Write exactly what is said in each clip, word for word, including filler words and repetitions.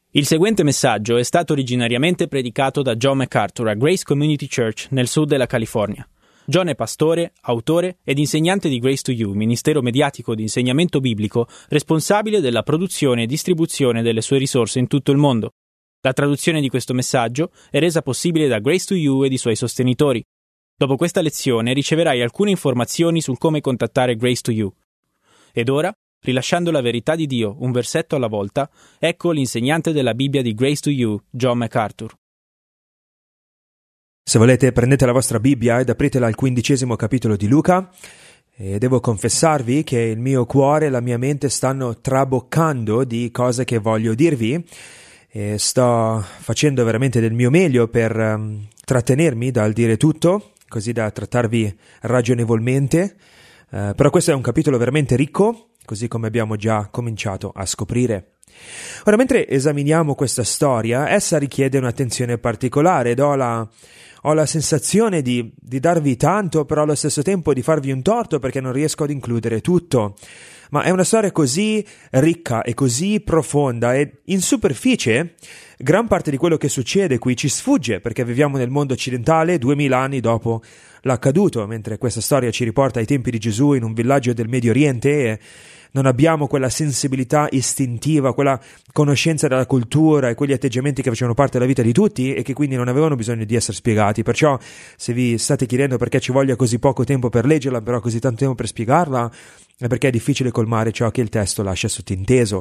Il seguente messaggio è stato originariamente predicato da John MacArthur a Grace Community Church nel sud della California. John è pastore, autore ed insegnante di Grace to You, ministero mediatico di insegnamento biblico responsabile della produzione e distribuzione delle sue risorse in tutto il mondo. La traduzione di questo messaggio è resa possibile da Grace to You ed i suoi sostenitori. Dopo questa lezione riceverai alcune informazioni sul come contattare Grace to You. Ed ora, rilasciando la verità di Dio un versetto alla volta, ecco l'insegnante della Bibbia di Grace to You, John MacArthur. Se volete, prendete la vostra Bibbia ed apritela al quindicesimo capitolo di Luca. E devo confessarvi che il mio cuore e la mia mente stanno traboccando di cose che voglio dirvi. E sto facendo veramente del mio meglio per um, trattenermi dal dire tutto, così da trattarvi ragionevolmente. Uh, però questo è un capitolo veramente ricco, così come abbiamo già cominciato a scoprire. Ora, mentre esaminiamo questa storia, essa richiede un'attenzione particolare ed ho la, ho la sensazione di, di darvi tanto, però allo stesso tempo di farvi un torto perché non riesco ad includere tutto. Ma è una storia così ricca e così profonda e in superficie gran parte di quello che succede qui ci sfugge perché viviamo nel mondo occidentale duemila anni dopo l'accaduto, mentre questa storia ci riporta ai tempi di Gesù in un villaggio del Medio Oriente e non abbiamo quella sensibilità istintiva, quella conoscenza della cultura e quegli atteggiamenti che facevano parte della vita di tutti e che quindi non avevano bisogno di essere spiegati. Perciò, se vi state chiedendo perché ci voglia così poco tempo per leggerla, però così tanto tempo per spiegarla, è perché è difficile colmare ciò che il testo lascia sottinteso.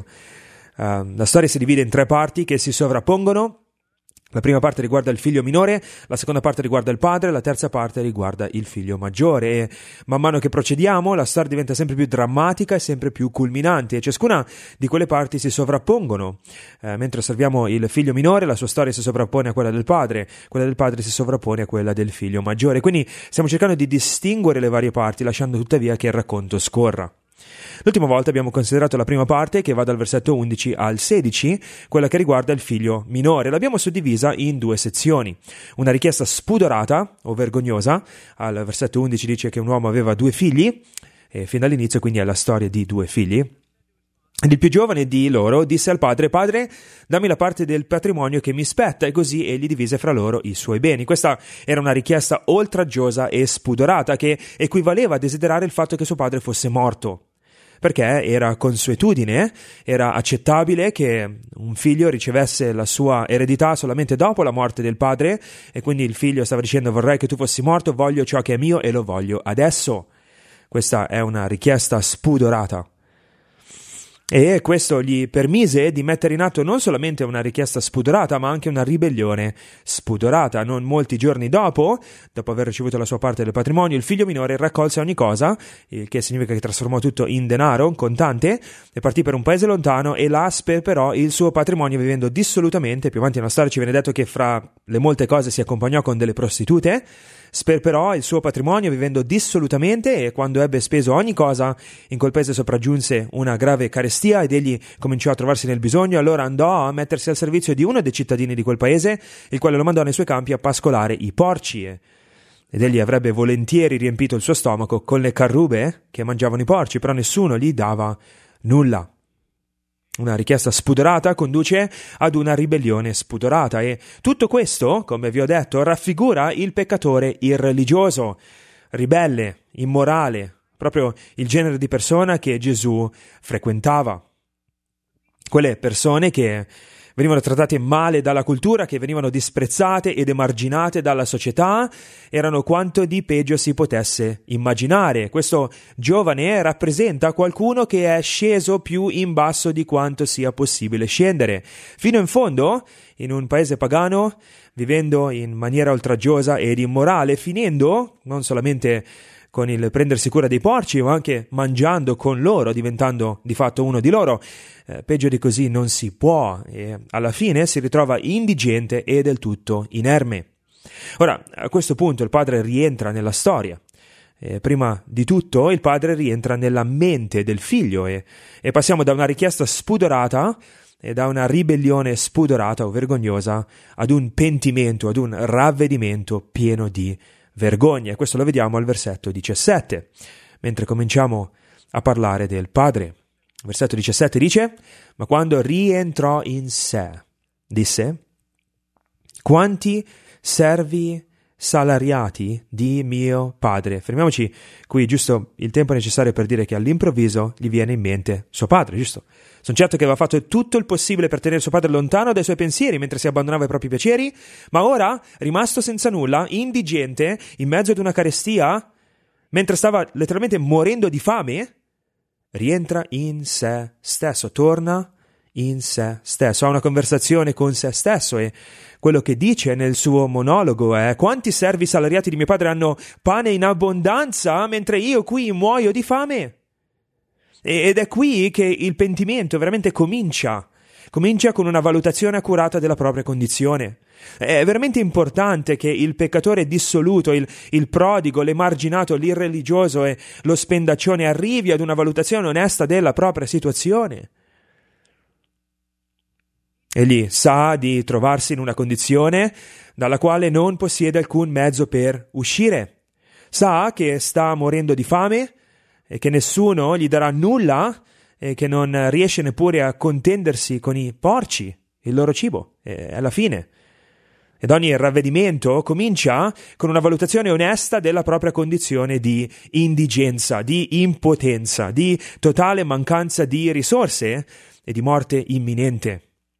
Uh, la storia si divide in tre parti che si sovrappongono. La prima parte riguarda il figlio minore, la seconda parte riguarda il padre, la terza parte riguarda il figlio maggiore e man mano che procediamo la storia diventa sempre più drammatica e sempre più culminante e ciascuna di quelle parti si sovrappongono. Eh, mentre osserviamo il figlio minore, la sua storia si sovrappone a quella del padre, quella del padre si sovrappone a quella del figlio maggiore. Quindi stiamo cercando di distinguere le varie parti, lasciando tuttavia che il racconto scorra. L'ultima volta abbiamo considerato la prima parte che va dal versetto undici al sedici, quella che riguarda il figlio minore. L'abbiamo suddivisa in due sezioni. Una richiesta spudorata o vergognosa, al versetto undici dice che un uomo aveva due figli, e fino all'inizio quindi è la storia di due figli. Ed il più giovane di loro disse al padre: «Padre, dammi la parte del patrimonio che mi spetta», e così egli divise fra loro i suoi beni. Questa era una richiesta oltraggiosa e spudorata che equivaleva a desiderare il fatto che suo padre fosse morto. Perché era consuetudine, era accettabile che un figlio ricevesse la sua eredità solamente dopo la morte del padre e quindi il figlio stava dicendo: «Vorrei che tu fossi morto, voglio ciò che è mio e lo voglio adesso». Questa è una richiesta spudorata. E questo gli permise di mettere in atto non solamente una richiesta spudorata, ma anche una ribellione spudorata. Non molti giorni dopo, dopo aver ricevuto la sua parte del patrimonio, il figlio minore raccolse ogni cosa, il che significa che trasformò tutto in denaro, contante, e partì per un paese lontano e là sperperò il suo patrimonio vivendo dissolutamente. Più avanti nella storia ci viene detto che fra le molte cose si accompagnò con delle prostitute. Sperperò il suo patrimonio vivendo dissolutamente e quando ebbe speso ogni cosa in quel paese sopraggiunse una grave carestia ed egli cominciò a trovarsi nel bisogno. Allora andò a mettersi al servizio di uno dei cittadini di quel paese, il quale lo mandò nei suoi campi a pascolare i porci ed egli avrebbe volentieri riempito il suo stomaco con le carrube che mangiavano i porci, però nessuno gli dava nulla. Una richiesta spudorata conduce ad una ribellione spudorata e tutto questo, come vi ho detto, raffigura il peccatore irreligioso, ribelle, immorale, proprio il genere di persona che Gesù frequentava. Quelle persone che venivano trattate male dalla cultura, che venivano disprezzate ed emarginate dalla società, erano quanto di peggio si potesse immaginare. Questo giovane rappresenta qualcuno che è sceso più in basso di quanto sia possibile scendere. Fino in fondo, in un paese pagano, vivendo in maniera oltraggiosa ed immorale, finendo non solamente con il prendersi cura dei porci, ma anche mangiando con loro, diventando di fatto uno di loro. Eh, peggio di così non si può, e alla fine si ritrova indigente e del tutto inerme. Ora, a questo punto il padre rientra nella storia. E prima di tutto il padre rientra nella mente del figlio e, e passiamo da una richiesta spudorata e da una ribellione spudorata o vergognosa ad un pentimento, ad un ravvedimento pieno di vergogna. E questo lo vediamo al versetto diciassette, mentre cominciamo a parlare del padre. Versetto diciassette dice: «Ma quando rientrò in sé, disse: quanti servi salariati di mio padre. Fermiamoci qui, giusto il tempo necessario per dire che all'improvviso gli viene in mente suo padre, giusto? Sono certo che aveva fatto tutto il possibile per tenere suo padre lontano dai suoi pensieri mentre si abbandonava ai propri piaceri, ma ora, rimasto senza nulla, indigente, in mezzo ad una carestia, mentre stava letteralmente morendo di fame, rientra in se stesso, torna in se stesso, ha una conversazione con se stesso e quello che dice nel suo monologo è: quanti servi salariati di mio padre hanno pane in abbondanza mentre io qui muoio di fame? Ed è qui che il pentimento veramente comincia. Comincia con una valutazione accurata della propria condizione. È veramente importante che il peccatore dissoluto, il, il prodigo, l'emarginato, l'irreligioso e lo spendaccione arrivi ad una valutazione onesta della propria situazione. Egli sa di trovarsi in una condizione dalla quale non possiede alcun mezzo per uscire. Sa che sta morendo di fame e che nessuno gli darà nulla e che non riesce neppure a contendersi con i porci, il loro cibo. E alla fine. Ed ogni ravvedimento comincia con una valutazione onesta della propria condizione di indigenza, di impotenza, di totale mancanza di risorse e di morte imminente.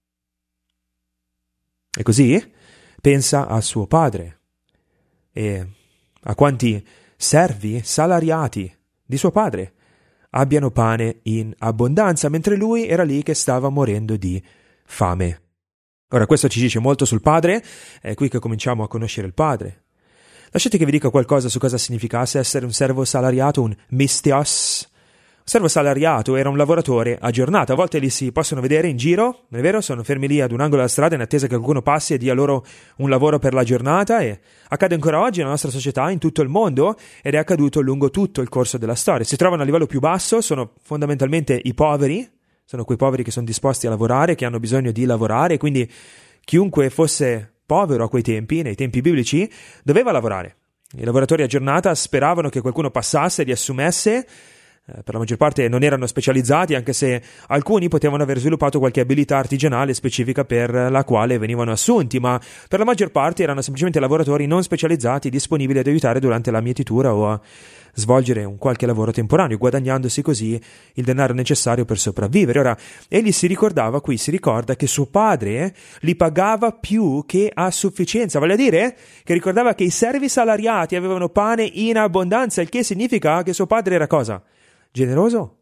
E così pensa a suo padre e a quanti servi salariati di suo padre abbiano pane in abbondanza, mentre lui era lì che stava morendo di fame. Ora, questo ci dice molto sul padre, è qui che cominciamo a conoscere il padre. Lasciate che vi dica qualcosa su cosa significasse essere un servo salariato, un mistios. Un servo salariato era un lavoratore a giornata. A volte li si possono vedere in giro, non è vero? Sono fermi lì ad un angolo della strada in attesa che qualcuno passi e dia loro un lavoro per la giornata, e accade ancora oggi nella nostra società, in tutto il mondo, ed è accaduto lungo tutto il corso della storia. Si trovano a livello più basso, sono fondamentalmente i poveri, sono quei poveri che sono disposti a lavorare, che hanno bisogno di lavorare, quindi chiunque fosse povero a quei tempi, nei tempi biblici, doveva lavorare. I lavoratori a giornata speravano che qualcuno passasse e li assumesse. Per la maggior parte non erano specializzati, anche se alcuni potevano aver sviluppato qualche abilità artigianale specifica per la quale venivano assunti, ma per la maggior parte erano semplicemente lavoratori non specializzati, disponibili ad aiutare durante la mietitura o a svolgere un qualche lavoro temporaneo, guadagnandosi così il denaro necessario per sopravvivere. Ora, egli si ricordava, qui si ricorda, che suo padre li pagava più che a sufficienza, vale a dire che ricordava che i servi salariati avevano pane in abbondanza, il che significa che suo padre era cosa? Generoso.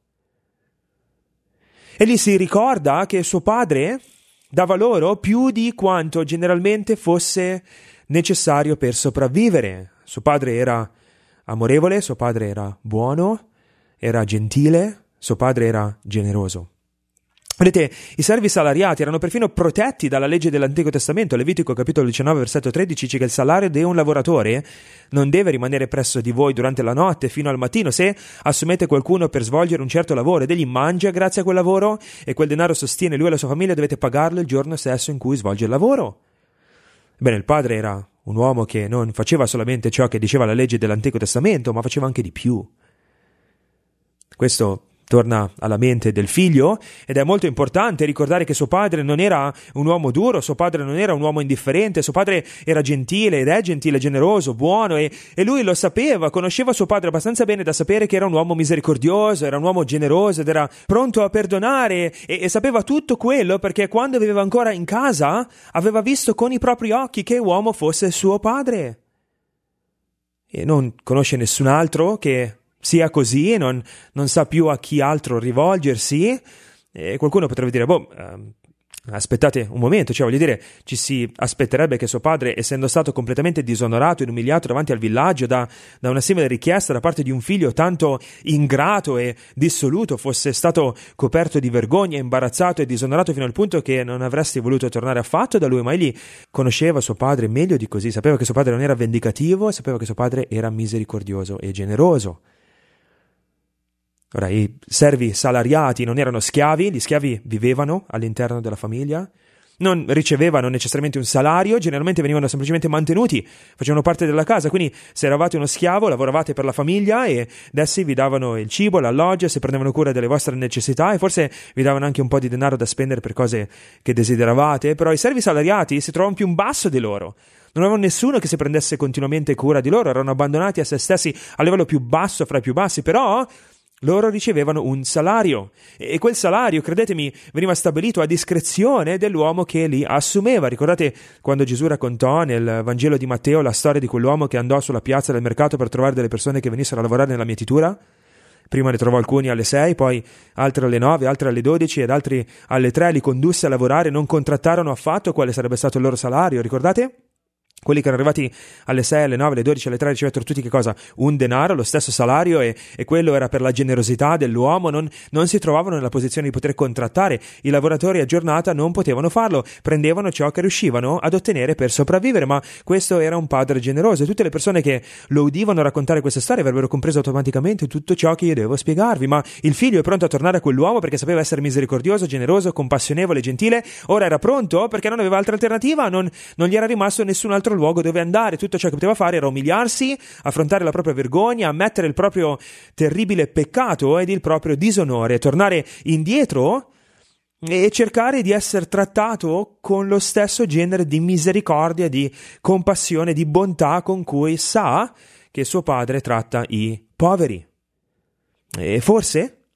Egli si ricorda che suo padre dava loro più di quanto generalmente fosse necessario per sopravvivere. Suo padre era amorevole, suo padre era buono, era gentile, suo padre era generoso. Vedete, i servi salariati erano perfino protetti dalla legge dell'Antico Testamento. Levitico capitolo diciannove versetto tredici dice che il salario di un lavoratore non deve rimanere presso di voi durante la notte fino al mattino. Se assumete qualcuno per svolgere un certo lavoro ed egli mangia grazie a quel lavoro e quel denaro sostiene lui e la sua famiglia, dovete pagarlo il giorno stesso in cui svolge il lavoro. Bene, il padre era un uomo che non faceva solamente ciò che diceva la legge dell'Antico Testamento, ma faceva anche di più. Questo torna alla mente del figlio, ed è molto importante ricordare che suo padre non era un uomo duro, suo padre non era un uomo indifferente, suo padre era gentile ed è gentile, generoso, buono, e, e lui lo sapeva, conosceva suo padre abbastanza bene da sapere che era un uomo misericordioso, era un uomo generoso ed era pronto a perdonare, e, e sapeva tutto quello perché quando viveva ancora in casa aveva visto con i propri occhi che uomo fosse suo padre. E non conosce nessun altro che sia così, non, non sa più a chi altro rivolgersi, e qualcuno potrebbe dire, boh, eh, aspettate un momento, cioè voglio dire, ci si aspetterebbe che suo padre, essendo stato completamente disonorato ed umiliato davanti al villaggio da, da una simile richiesta da parte di un figlio tanto ingrato e dissoluto, fosse stato coperto di vergogna, imbarazzato e disonorato fino al punto che non avresti voluto tornare affatto da lui, ma egli conosceva suo padre meglio di così, sapeva che suo padre non era vendicativo, sapeva che suo padre era misericordioso e generoso. Ora, i servi salariati non erano schiavi, gli schiavi vivevano all'interno della famiglia, non ricevevano necessariamente un salario, generalmente venivano semplicemente mantenuti, facevano parte della casa, quindi se eravate uno schiavo lavoravate per la famiglia e essi vi davano il cibo, l'alloggio, si prendevano cura delle vostre necessità e forse vi davano anche un po' di denaro da spendere per cose che desideravate, però i servi salariati si trovavano più in basso di loro. Non avevano nessuno che si prendesse continuamente cura di loro, erano abbandonati a se stessi a livello più basso fra i più bassi, però loro ricevevano un salario e quel salario, credetemi, veniva stabilito a discrezione dell'uomo che li assumeva. Ricordate quando Gesù raccontò nel Vangelo di Matteo la storia di quell'uomo che andò sulla piazza del mercato per trovare delle persone che venissero a lavorare nella mietitura? Prima ne trovò alcuni alle sei, poi altri alle nove, altri alle dodici ed altri alle tre, li condusse a lavorare, non contrattarono affatto quale sarebbe stato il loro salario, ricordate? Quelli che erano arrivati alle sei, alle nove, alle dodici, alle tre ricevettero tutti che cosa? Un denaro, lo stesso salario e, e quello era per la generosità dell'uomo, non, non si trovavano nella posizione di poter contrattare. I lavoratori a giornata non potevano farlo, prendevano ciò che riuscivano ad ottenere per sopravvivere, ma questo era un padre generoso e tutte le persone che lo udivano raccontare queste storie avrebbero compreso automaticamente tutto ciò che io devo spiegarvi. Ma il figlio è pronto a tornare a quell'uomo perché sapeva essere misericordioso, generoso, compassionevole, gentile. Ora era pronto perché non aveva altra alternativa, non, non gli era rimasto nessun altro luogo dove andare. Tutto ciò che poteva fare era umiliarsi, affrontare la propria vergogna, ammettere il proprio terribile peccato ed il proprio disonore, tornare indietro e cercare di essere trattato con lo stesso genere di misericordia, di compassione, di bontà con cui sa che suo padre tratta i poveri. E forse,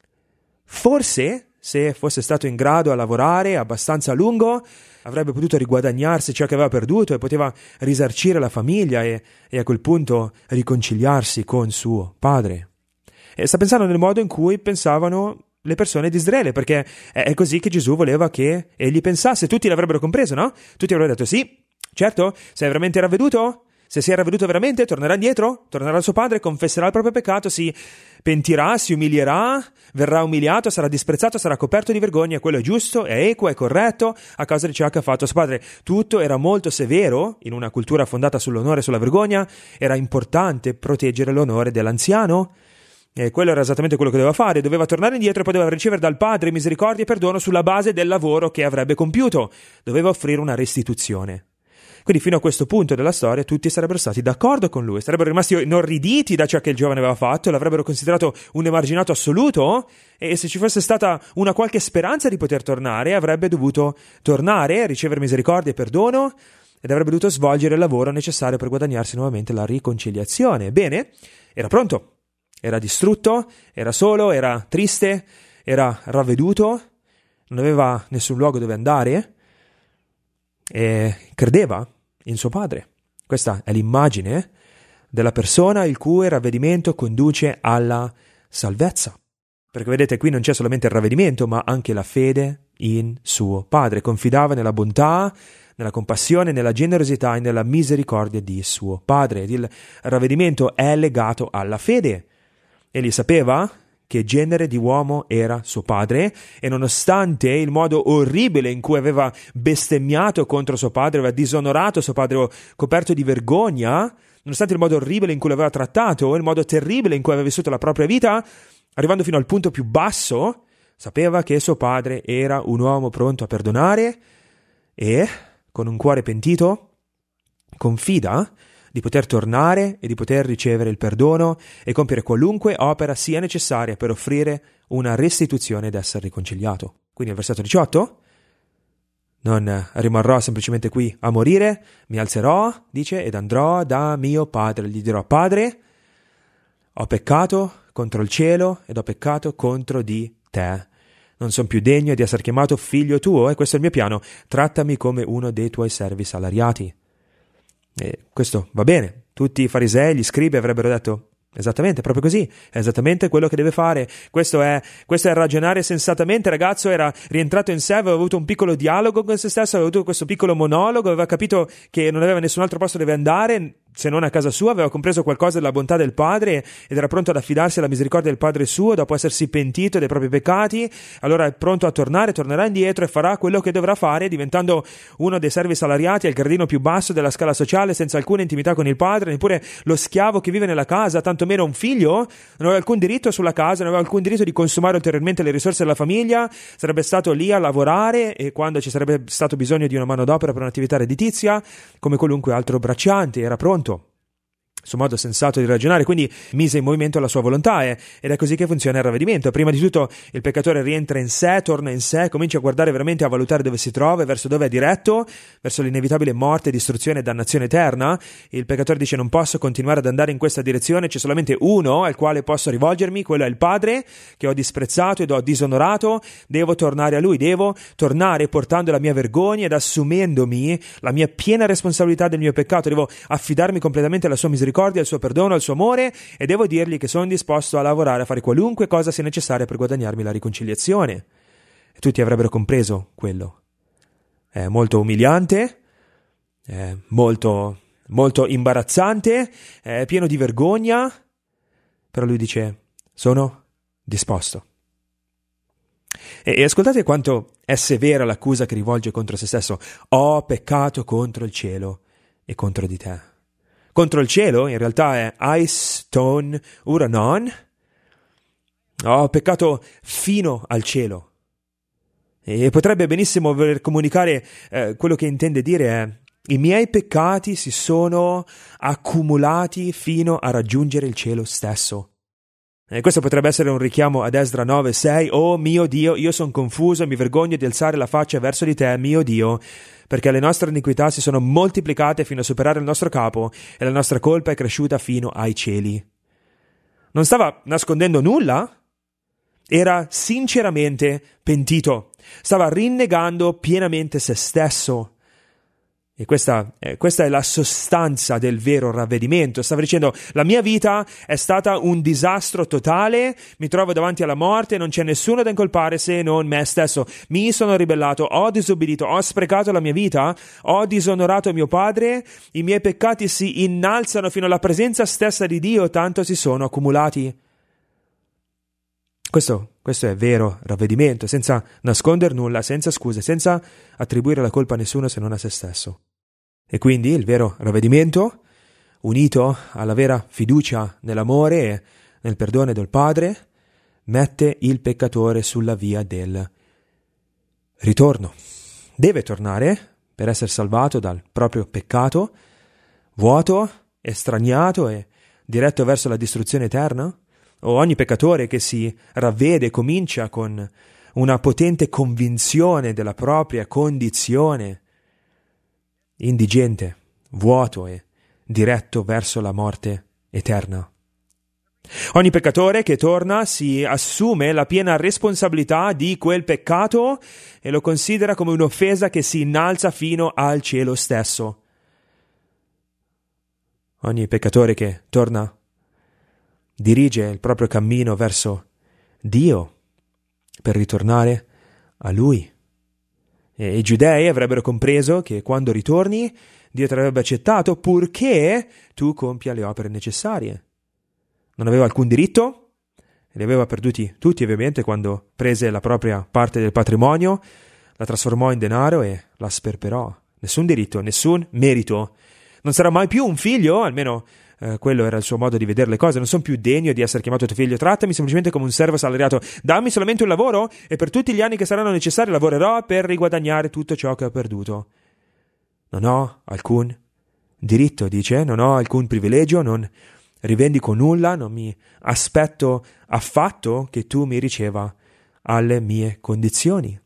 forse, se fosse stato in grado a lavorare abbastanza a lungo, avrebbe potuto riguadagnarsi ciò che aveva perduto e poteva risarcire la famiglia e, e a quel punto riconciliarsi con suo padre. E sta pensando nel modo in cui pensavano le persone di Israele, perché è così che Gesù voleva che egli pensasse. Tutti l'avrebbero compreso, no? Tutti avrebbero detto sì, certo, sei veramente ravveduto? Se si è ravveduto veramente, tornerà indietro, tornerà al suo padre, confesserà il proprio peccato, si pentirà, si umilierà, verrà umiliato, sarà disprezzato, sarà coperto di vergogna. Quello è giusto, è equo, è corretto a causa di ciò che ha fatto suo padre. Tutto era molto severo in una cultura fondata sull'onore e sulla vergogna. Era importante proteggere l'onore dell'anziano. E quello era esattamente quello che doveva fare. Doveva tornare indietro e poi doveva ricevere dal padre misericordia e perdono sulla base del lavoro che avrebbe compiuto. Doveva offrire una restituzione. Quindi fino a questo punto della storia tutti sarebbero stati d'accordo con lui, sarebbero rimasti inorriditi da ciò che il giovane aveva fatto, l'avrebbero considerato un emarginato assoluto e se ci fosse stata una qualche speranza di poter tornare avrebbe dovuto tornare, ricevere misericordia e perdono ed avrebbe dovuto svolgere il lavoro necessario per guadagnarsi nuovamente la riconciliazione. Bene, era pronto, era distrutto, era solo, era triste, era ravveduto, non aveva nessun luogo dove andare e credeva in suo padre. Questa è l'immagine della persona il cui ravvedimento conduce alla salvezza. Perché vedete, qui non c'è solamente il ravvedimento, ma anche la fede in suo padre. Confidava nella bontà, nella compassione, nella generosità e nella misericordia di suo padre. Il ravvedimento è legato alla fede. Egli sapeva che genere di uomo era suo padre e nonostante il modo orribile in cui aveva bestemmiato contro suo padre, aveva disonorato suo padre, coperto di vergogna, nonostante il modo orribile in cui l'aveva trattato, il modo terribile in cui aveva vissuto la propria vita, arrivando fino al punto più basso, sapeva che suo padre era un uomo pronto a perdonare e, con un cuore pentito, confida di poter tornare e di poter ricevere il perdono e compiere qualunque opera sia necessaria per offrire una restituzione ed essere riconciliato. Quindi al versetto diciotto, non rimarrò semplicemente qui a morire, mi alzerò, dice, ed andrò da mio padre, gli dirò: Padre, ho peccato contro il cielo ed ho peccato contro di te. Non sono più degno di essere chiamato figlio tuo e questo è il mio piano, trattami come uno dei tuoi servi salariati. E questo va bene, tutti i farisei, gli scribi avrebbero detto esattamente, proprio così, è esattamente quello che deve fare, questo è, questo è ragionare sensatamente. Il ragazzo era rientrato in sé, aveva avuto un piccolo dialogo con se stesso, aveva avuto questo piccolo monologo, aveva capito che non aveva nessun altro posto dove andare, se non a casa sua, aveva compreso qualcosa della bontà del Padre ed era pronto ad affidarsi alla misericordia del Padre suo dopo essersi pentito dei propri peccati. Allora è pronto a tornare, tornerà indietro e farà quello che dovrà fare, diventando uno dei servi salariati al gradino più basso della scala sociale, senza alcuna intimità con il Padre, neppure lo schiavo che vive nella casa, tantomeno un figlio. Non aveva alcun diritto sulla casa, non aveva alcun diritto di consumare ulteriormente le risorse della famiglia, sarebbe stato lì a lavorare e quando ci sarebbe stato bisogno di una manodopera per un'attività redditizia, come qualunque altro bracciante, era pronto. Suo modo sensato di ragionare, quindi mise in movimento la sua volontà eh, ed è così che funziona il ravvedimento. Prima di tutto il peccatore rientra in sé, torna in sé, comincia a guardare veramente, a valutare dove si trova, verso dove è diretto, verso l'inevitabile morte, distruzione e dannazione eterna. Il peccatore dice: non posso continuare ad andare in questa direzione, c'è solamente uno al quale posso rivolgermi, quello è il Padre che ho disprezzato ed ho disonorato. Devo tornare a Lui, devo tornare portando la mia vergogna ed assumendomi la mia piena responsabilità del mio peccato. Devo affidarmi completamente alla sua misericordia, al suo perdono, al suo amore, e devo dirgli che sono disposto a lavorare, a fare qualunque cosa sia necessaria per guadagnarmi la riconciliazione. E tutti avrebbero compreso quello. È molto umiliante, è molto, molto imbarazzante, è pieno di vergogna, però lui dice: sono disposto. E, e ascoltate quanto è severa l'accusa che rivolge contro se stesso: ho peccato contro il cielo e contro di te. Contro il cielo in realtà è eis ton uranon. Ho peccato fino al cielo. E potrebbe benissimo voler comunicare eh, quello che intende dire è: i miei peccati si sono accumulati fino a raggiungere il cielo stesso. E questo potrebbe essere un richiamo ad Esdra nove sei: oh mio Dio, io sono confuso e mi vergogno di alzare la faccia verso di te, mio Dio, perché le nostre iniquità si sono moltiplicate fino a superare il nostro capo e la nostra colpa è cresciuta fino ai cieli. Non stava nascondendo nulla, era sinceramente pentito, stava rinnegando pienamente se stesso. E questa, eh, questa è la sostanza del vero ravvedimento. Stava dicendo: la mia vita è stata un disastro totale, mi trovo davanti alla morte, non c'è nessuno da incolpare se non me stesso. Mi sono ribellato, ho disobbedito, ho sprecato la mia vita, ho disonorato mio padre, i miei peccati si innalzano fino alla presenza stessa di Dio, tanto si sono accumulati. Questo, questo è vero ravvedimento, senza nascondere nulla, senza scuse, senza attribuire la colpa a nessuno se non a se stesso. E quindi il vero ravvedimento, unito alla vera fiducia nell'amore e nel perdono del Padre, mette il peccatore sulla via del ritorno. Deve tornare per essere salvato dal proprio peccato, vuoto, estraniato e diretto verso la distruzione eterna. O ogni peccatore che si ravvede comincia con una potente convinzione della propria condizione, indigente, vuoto e diretto verso la morte eterna. Ogni peccatore che torna si assume la piena responsabilità di quel peccato e lo considera come un'offesa che si innalza fino al cielo stesso. Ogni peccatore che torna dirige il proprio cammino verso Dio per ritornare a Lui. E i giudei avrebbero compreso che quando ritorni Dio ti avrebbe accettato purché tu compia le opere necessarie. Non aveva alcun diritto, li aveva perduti tutti ovviamente quando prese la propria parte del patrimonio, la trasformò in denaro e la sperperò. Nessun diritto, nessun merito. Non sarà mai più un figlio, almeno eh, quello era il suo modo di vedere le cose. Non sono più degno di essere chiamato tuo figlio, trattami semplicemente come un servo salariato, dammi solamente un lavoro e per tutti gli anni che saranno necessari lavorerò per riguadagnare tutto ciò che ho perduto. Non ho alcun diritto, dice, non ho alcun privilegio, non rivendico nulla, non mi aspetto affatto che tu mi riceva alle mie condizioni.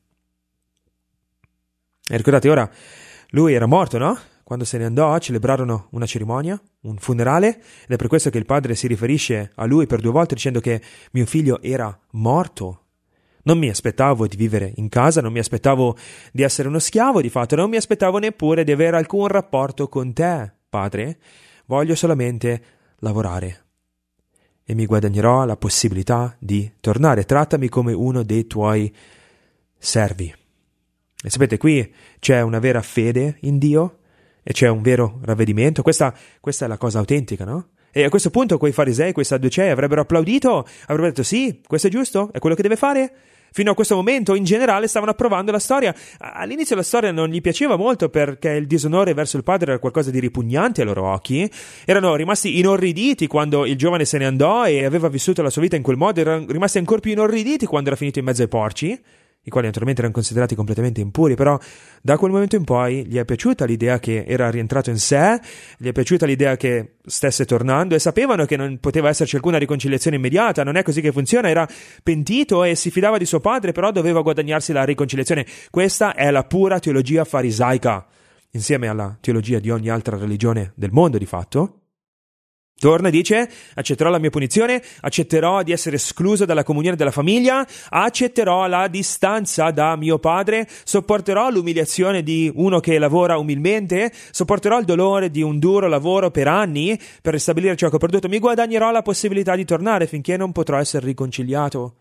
E ricordate, ora lui era morto, no? Quando se ne andò celebrarono una cerimonia, un funerale, ed è per questo che il padre si riferisce a lui per due volte dicendo che mio figlio era morto. Non mi aspettavo di vivere in casa, non mi aspettavo di essere uno schiavo, di fatto non mi aspettavo neppure di avere alcun rapporto con te, padre. Voglio solamente lavorare e mi guadagnerò la possibilità di tornare. Trattami come uno dei tuoi servi. E sapete, qui c'è una vera fede in Dio e c'è un vero ravvedimento. Questa, questa è la cosa autentica, no? E a questo punto quei farisei, quei sadducei avrebbero applaudito, avrebbero detto sì, questo è giusto, è quello che deve fare. Fino a questo momento in generale stavano approvando la storia. All'inizio la storia non gli piaceva molto perché il disonore verso il padre era qualcosa di ripugnante ai loro occhi. Erano rimasti inorriditi quando il giovane se ne andò e aveva vissuto la sua vita in quel modo, erano rimasti ancora più inorriditi quando era finito in mezzo ai porci, i quali naturalmente erano considerati completamente impuri. Però da quel momento in poi gli è piaciuta l'idea che era rientrato in sé, gli è piaciuta l'idea che stesse tornando, e sapevano che non poteva esserci alcuna riconciliazione immediata. Non è così che funziona. Era pentito e si fidava di suo padre, però doveva guadagnarsi la riconciliazione. Questa è la pura teologia farisaica, insieme alla teologia di ogni altra religione del mondo di fatto. Torna e dice: accetterò la mia punizione, accetterò di essere escluso dalla comunione della famiglia, accetterò la distanza da mio padre, sopporterò l'umiliazione di uno che lavora umilmente, sopporterò il dolore di un duro lavoro per anni per ristabilire ciò che ho perduto, mi guadagnerò la possibilità di tornare finché non potrò essere riconciliato.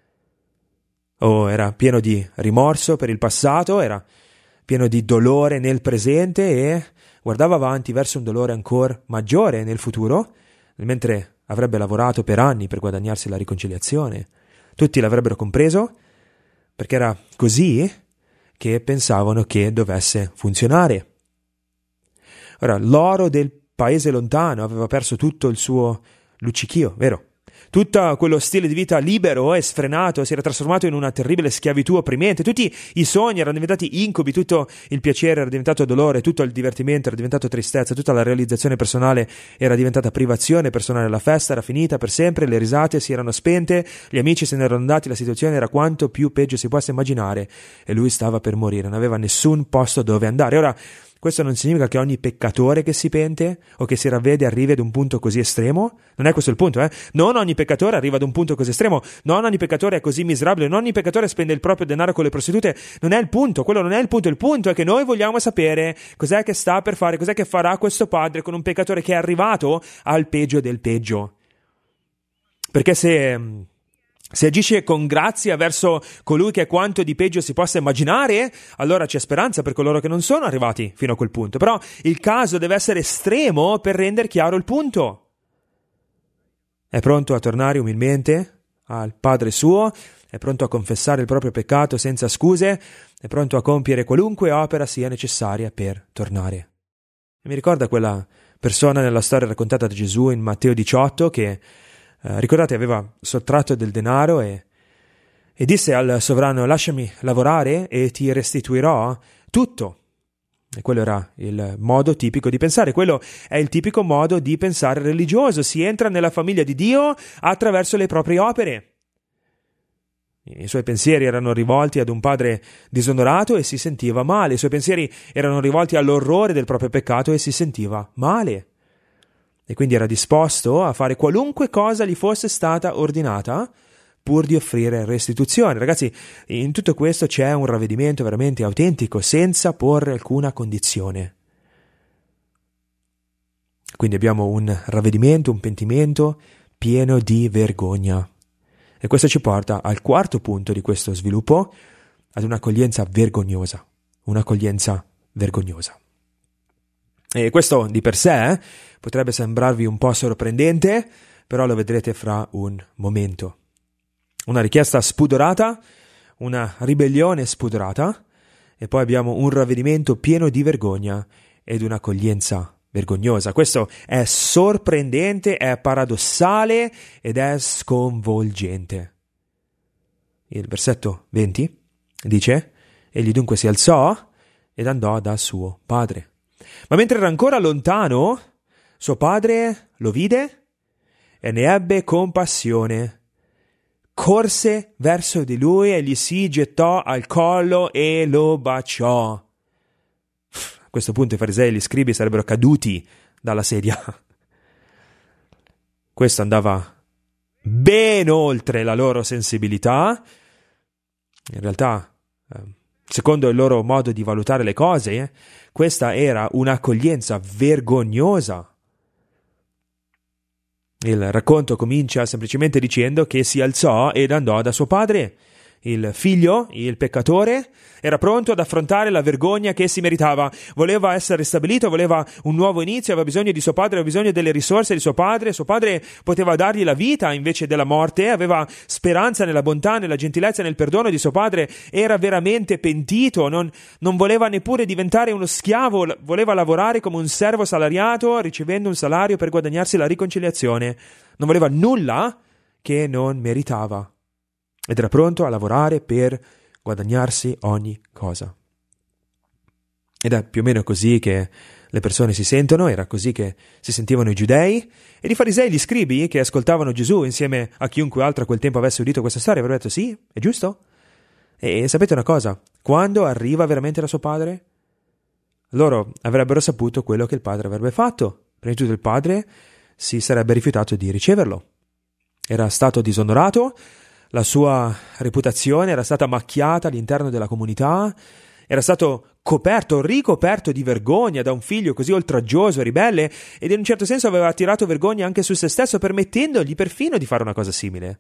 Oh, era pieno di rimorso per il passato, era pieno di dolore nel presente e guardava avanti verso un dolore ancora maggiore nel futuro, mentre avrebbe lavorato per anni per guadagnarsi la riconciliazione. Tutti l'avrebbero compreso, perché era così che pensavano che dovesse funzionare. Ora, l'oro del paese lontano aveva perso tutto il suo luccichio, vero? Tutto quello stile di vita libero e sfrenato si era trasformato in una terribile schiavitù opprimente. Tutti i sogni erano diventati incubi, tutto il piacere era diventato dolore, tutto il divertimento era diventato tristezza, tutta la realizzazione personale era diventata privazione personale. La festa era finita per sempre, le risate si erano spente, gli amici se ne erano andati, la situazione era quanto più peggio si possa immaginare e lui stava per morire, non aveva nessun posto dove andare. Ora, questo non significa che ogni peccatore che si pente o che si ravvede arrivi ad un punto così estremo. Non è questo il punto, eh? Non ogni peccatore arriva ad un punto così estremo. Non ogni peccatore è così miserabile. Non ogni peccatore spende il proprio denaro con le prostitute. Non è il punto. Quello non è il punto. Il punto è che noi vogliamo sapere cos'è che sta per fare, cos'è che farà questo padre con un peccatore che è arrivato al peggio del peggio. Perché se... Se agisce con grazia verso colui che è quanto di peggio si possa immaginare, allora c'è speranza per coloro che non sono arrivati fino a quel punto. Però il caso deve essere estremo per rendere chiaro il punto. È pronto a tornare umilmente al Padre suo, è pronto a confessare il proprio peccato senza scuse, è pronto a compiere qualunque opera sia necessaria per tornare. E mi ricorda quella persona nella storia raccontata da Gesù in Matteo diciotto che Uh, ricordate, aveva sottratto del denaro e, e disse al sovrano: lasciami lavorare e ti restituirò tutto. E quello era il modo tipico di pensare, quello è il tipico modo di pensare religioso. Si entra nella famiglia di Dio attraverso le proprie opere. I suoi pensieri erano rivolti ad un padre disonorato e si sentiva male. I suoi pensieri erano rivolti all'orrore del proprio peccato e si sentiva male. E quindi era disposto a fare qualunque cosa gli fosse stata ordinata pur di offrire restituzione. Ragazzi, in tutto questo c'è un ravvedimento veramente autentico, senza porre alcuna condizione. Quindi abbiamo un ravvedimento, un pentimento pieno di vergogna. E questo ci porta al quarto punto di questo sviluppo, ad un'accoglienza vergognosa. Un'accoglienza vergognosa. E questo di per sé eh, potrebbe sembrarvi un po' sorprendente, però lo vedrete fra un momento. Una richiesta spudorata, una ribellione spudorata, e poi abbiamo un ravvedimento pieno di vergogna ed un'accoglienza vergognosa. Questo è sorprendente, è paradossale ed è sconvolgente. Il versetto venti dice: egli dunque si alzò ed andò da suo padre. Ma mentre era ancora lontano, suo padre lo vide e ne ebbe compassione. Corse verso di lui e gli si gettò al collo e lo baciò. A questo punto i farisei e gli scribi sarebbero caduti dalla sedia. Questo andava ben oltre la loro sensibilità. In realtà, secondo il loro modo di valutare le cose, questa era un'accoglienza vergognosa. Il racconto comincia semplicemente dicendo che si alzò ed andò da suo padre. Il figlio, il peccatore, era pronto ad affrontare la vergogna che si meritava. Voleva essere ristabilito, voleva un nuovo inizio, aveva bisogno di suo padre, aveva bisogno delle risorse di suo padre. Suo padre poteva dargli la vita invece della morte, aveva speranza nella bontà, nella gentilezza e nel perdono di suo padre. Era veramente pentito, non, non voleva neppure diventare uno schiavo, voleva lavorare come un servo salariato, ricevendo un salario per guadagnarsi la riconciliazione. Non voleva nulla che non meritava. Ed era pronto a lavorare per guadagnarsi ogni cosa. Ed è più o meno così che le persone si sentono, era così che si sentivano i giudei, ed i farisei, gli scribi che ascoltavano Gesù insieme a chiunque altro a quel tempo avesse udito questa storia, avrebbero detto sì, è giusto. E sapete una cosa? Quando arriva veramente da suo padre, loro avrebbero saputo quello che il padre avrebbe fatto. Prima di tutto il padre si sarebbe rifiutato di riceverlo. Era stato disonorato, la sua reputazione era stata macchiata all'interno della comunità, era stato coperto, ricoperto di vergogna da un figlio così oltraggioso e ribelle, ed in un certo senso aveva attirato vergogna anche su se stesso, permettendogli perfino di fare una cosa simile.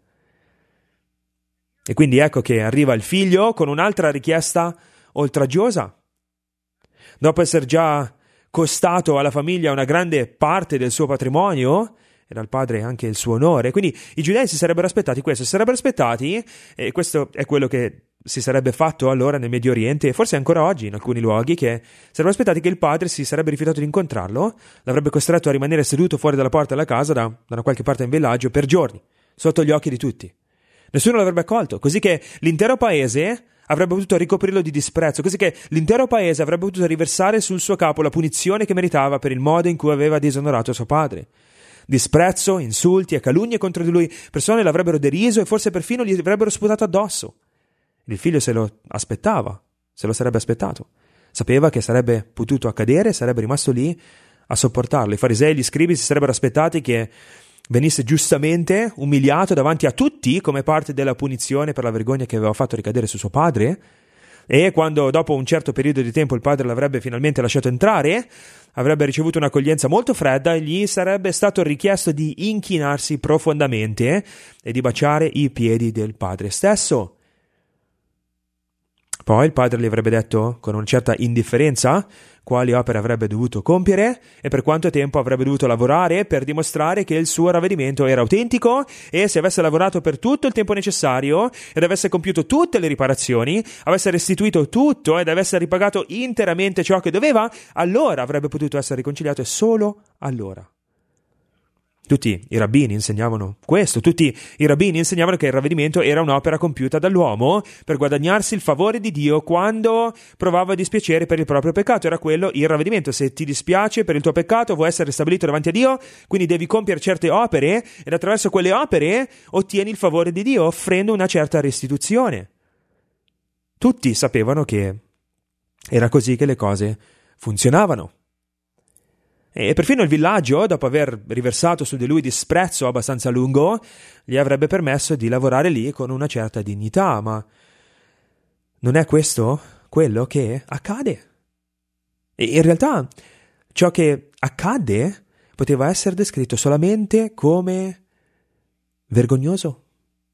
E quindi ecco che arriva il figlio con un'altra richiesta oltraggiosa. Dopo essere già costato alla famiglia una grande parte del suo patrimonio, era il padre anche il suo onore. Quindi i giudei si sarebbero aspettati questo, si sarebbero aspettati, e questo è quello che si sarebbe fatto allora nel Medio Oriente, e forse ancora oggi in alcuni luoghi, che sarebbero aspettati che il padre si sarebbe rifiutato di incontrarlo, l'avrebbe costretto a rimanere seduto fuori dalla porta della casa, da, da una qualche parte in villaggio, per giorni, sotto gli occhi di tutti. Nessuno l'avrebbe accolto, così che l'intero paese avrebbe potuto ricoprirlo di disprezzo, così che l'intero paese avrebbe potuto riversare sul suo capo la punizione che meritava per il modo in cui aveva disonorato suo padre. Disprezzo, insulti e calunnie contro di lui, persone l'avrebbero deriso e forse perfino gli avrebbero sputato addosso. Il figlio se lo aspettava, se lo sarebbe aspettato. Sapeva che sarebbe potuto accadere e sarebbe rimasto lì a sopportarlo. I farisei e gli scribi si sarebbero aspettati che venisse giustamente umiliato davanti a tutti come parte della punizione per la vergogna che aveva fatto ricadere su suo padre, e quando dopo un certo periodo di tempo il padre l'avrebbe finalmente lasciato entrare, avrebbe ricevuto un'accoglienza molto fredda e gli sarebbe stato richiesto di inchinarsi profondamente e di baciare i piedi del padre stesso. Poi il padre gli avrebbe detto con una certa indifferenza quali opere avrebbe dovuto compiere e per quanto tempo avrebbe dovuto lavorare per dimostrare che il suo ravvedimento era autentico, e se avesse lavorato per tutto il tempo necessario ed avesse compiuto tutte le riparazioni, avesse restituito tutto ed avesse ripagato interamente ciò che doveva, allora avrebbe potuto essere riconciliato, e solo allora. Tutti i rabbini insegnavano questo, tutti i rabbini insegnavano che il ravvedimento era un'opera compiuta dall'uomo per guadagnarsi il favore di Dio quando provava dispiacere per il proprio peccato. Era quello il ravvedimento. Se ti dispiace per il tuo peccato, vuoi essere stabilito davanti a Dio, quindi devi compiere certe opere, ed attraverso quelle opere ottieni il favore di Dio offrendo una certa restituzione. Tutti sapevano che era così che le cose funzionavano. E perfino il villaggio, dopo aver riversato su di lui disprezzo abbastanza lungo, gli avrebbe permesso di lavorare lì con una certa dignità, ma non è questo quello che accade. E in realtà ciò che accadde poteva essere descritto solamente come vergognoso.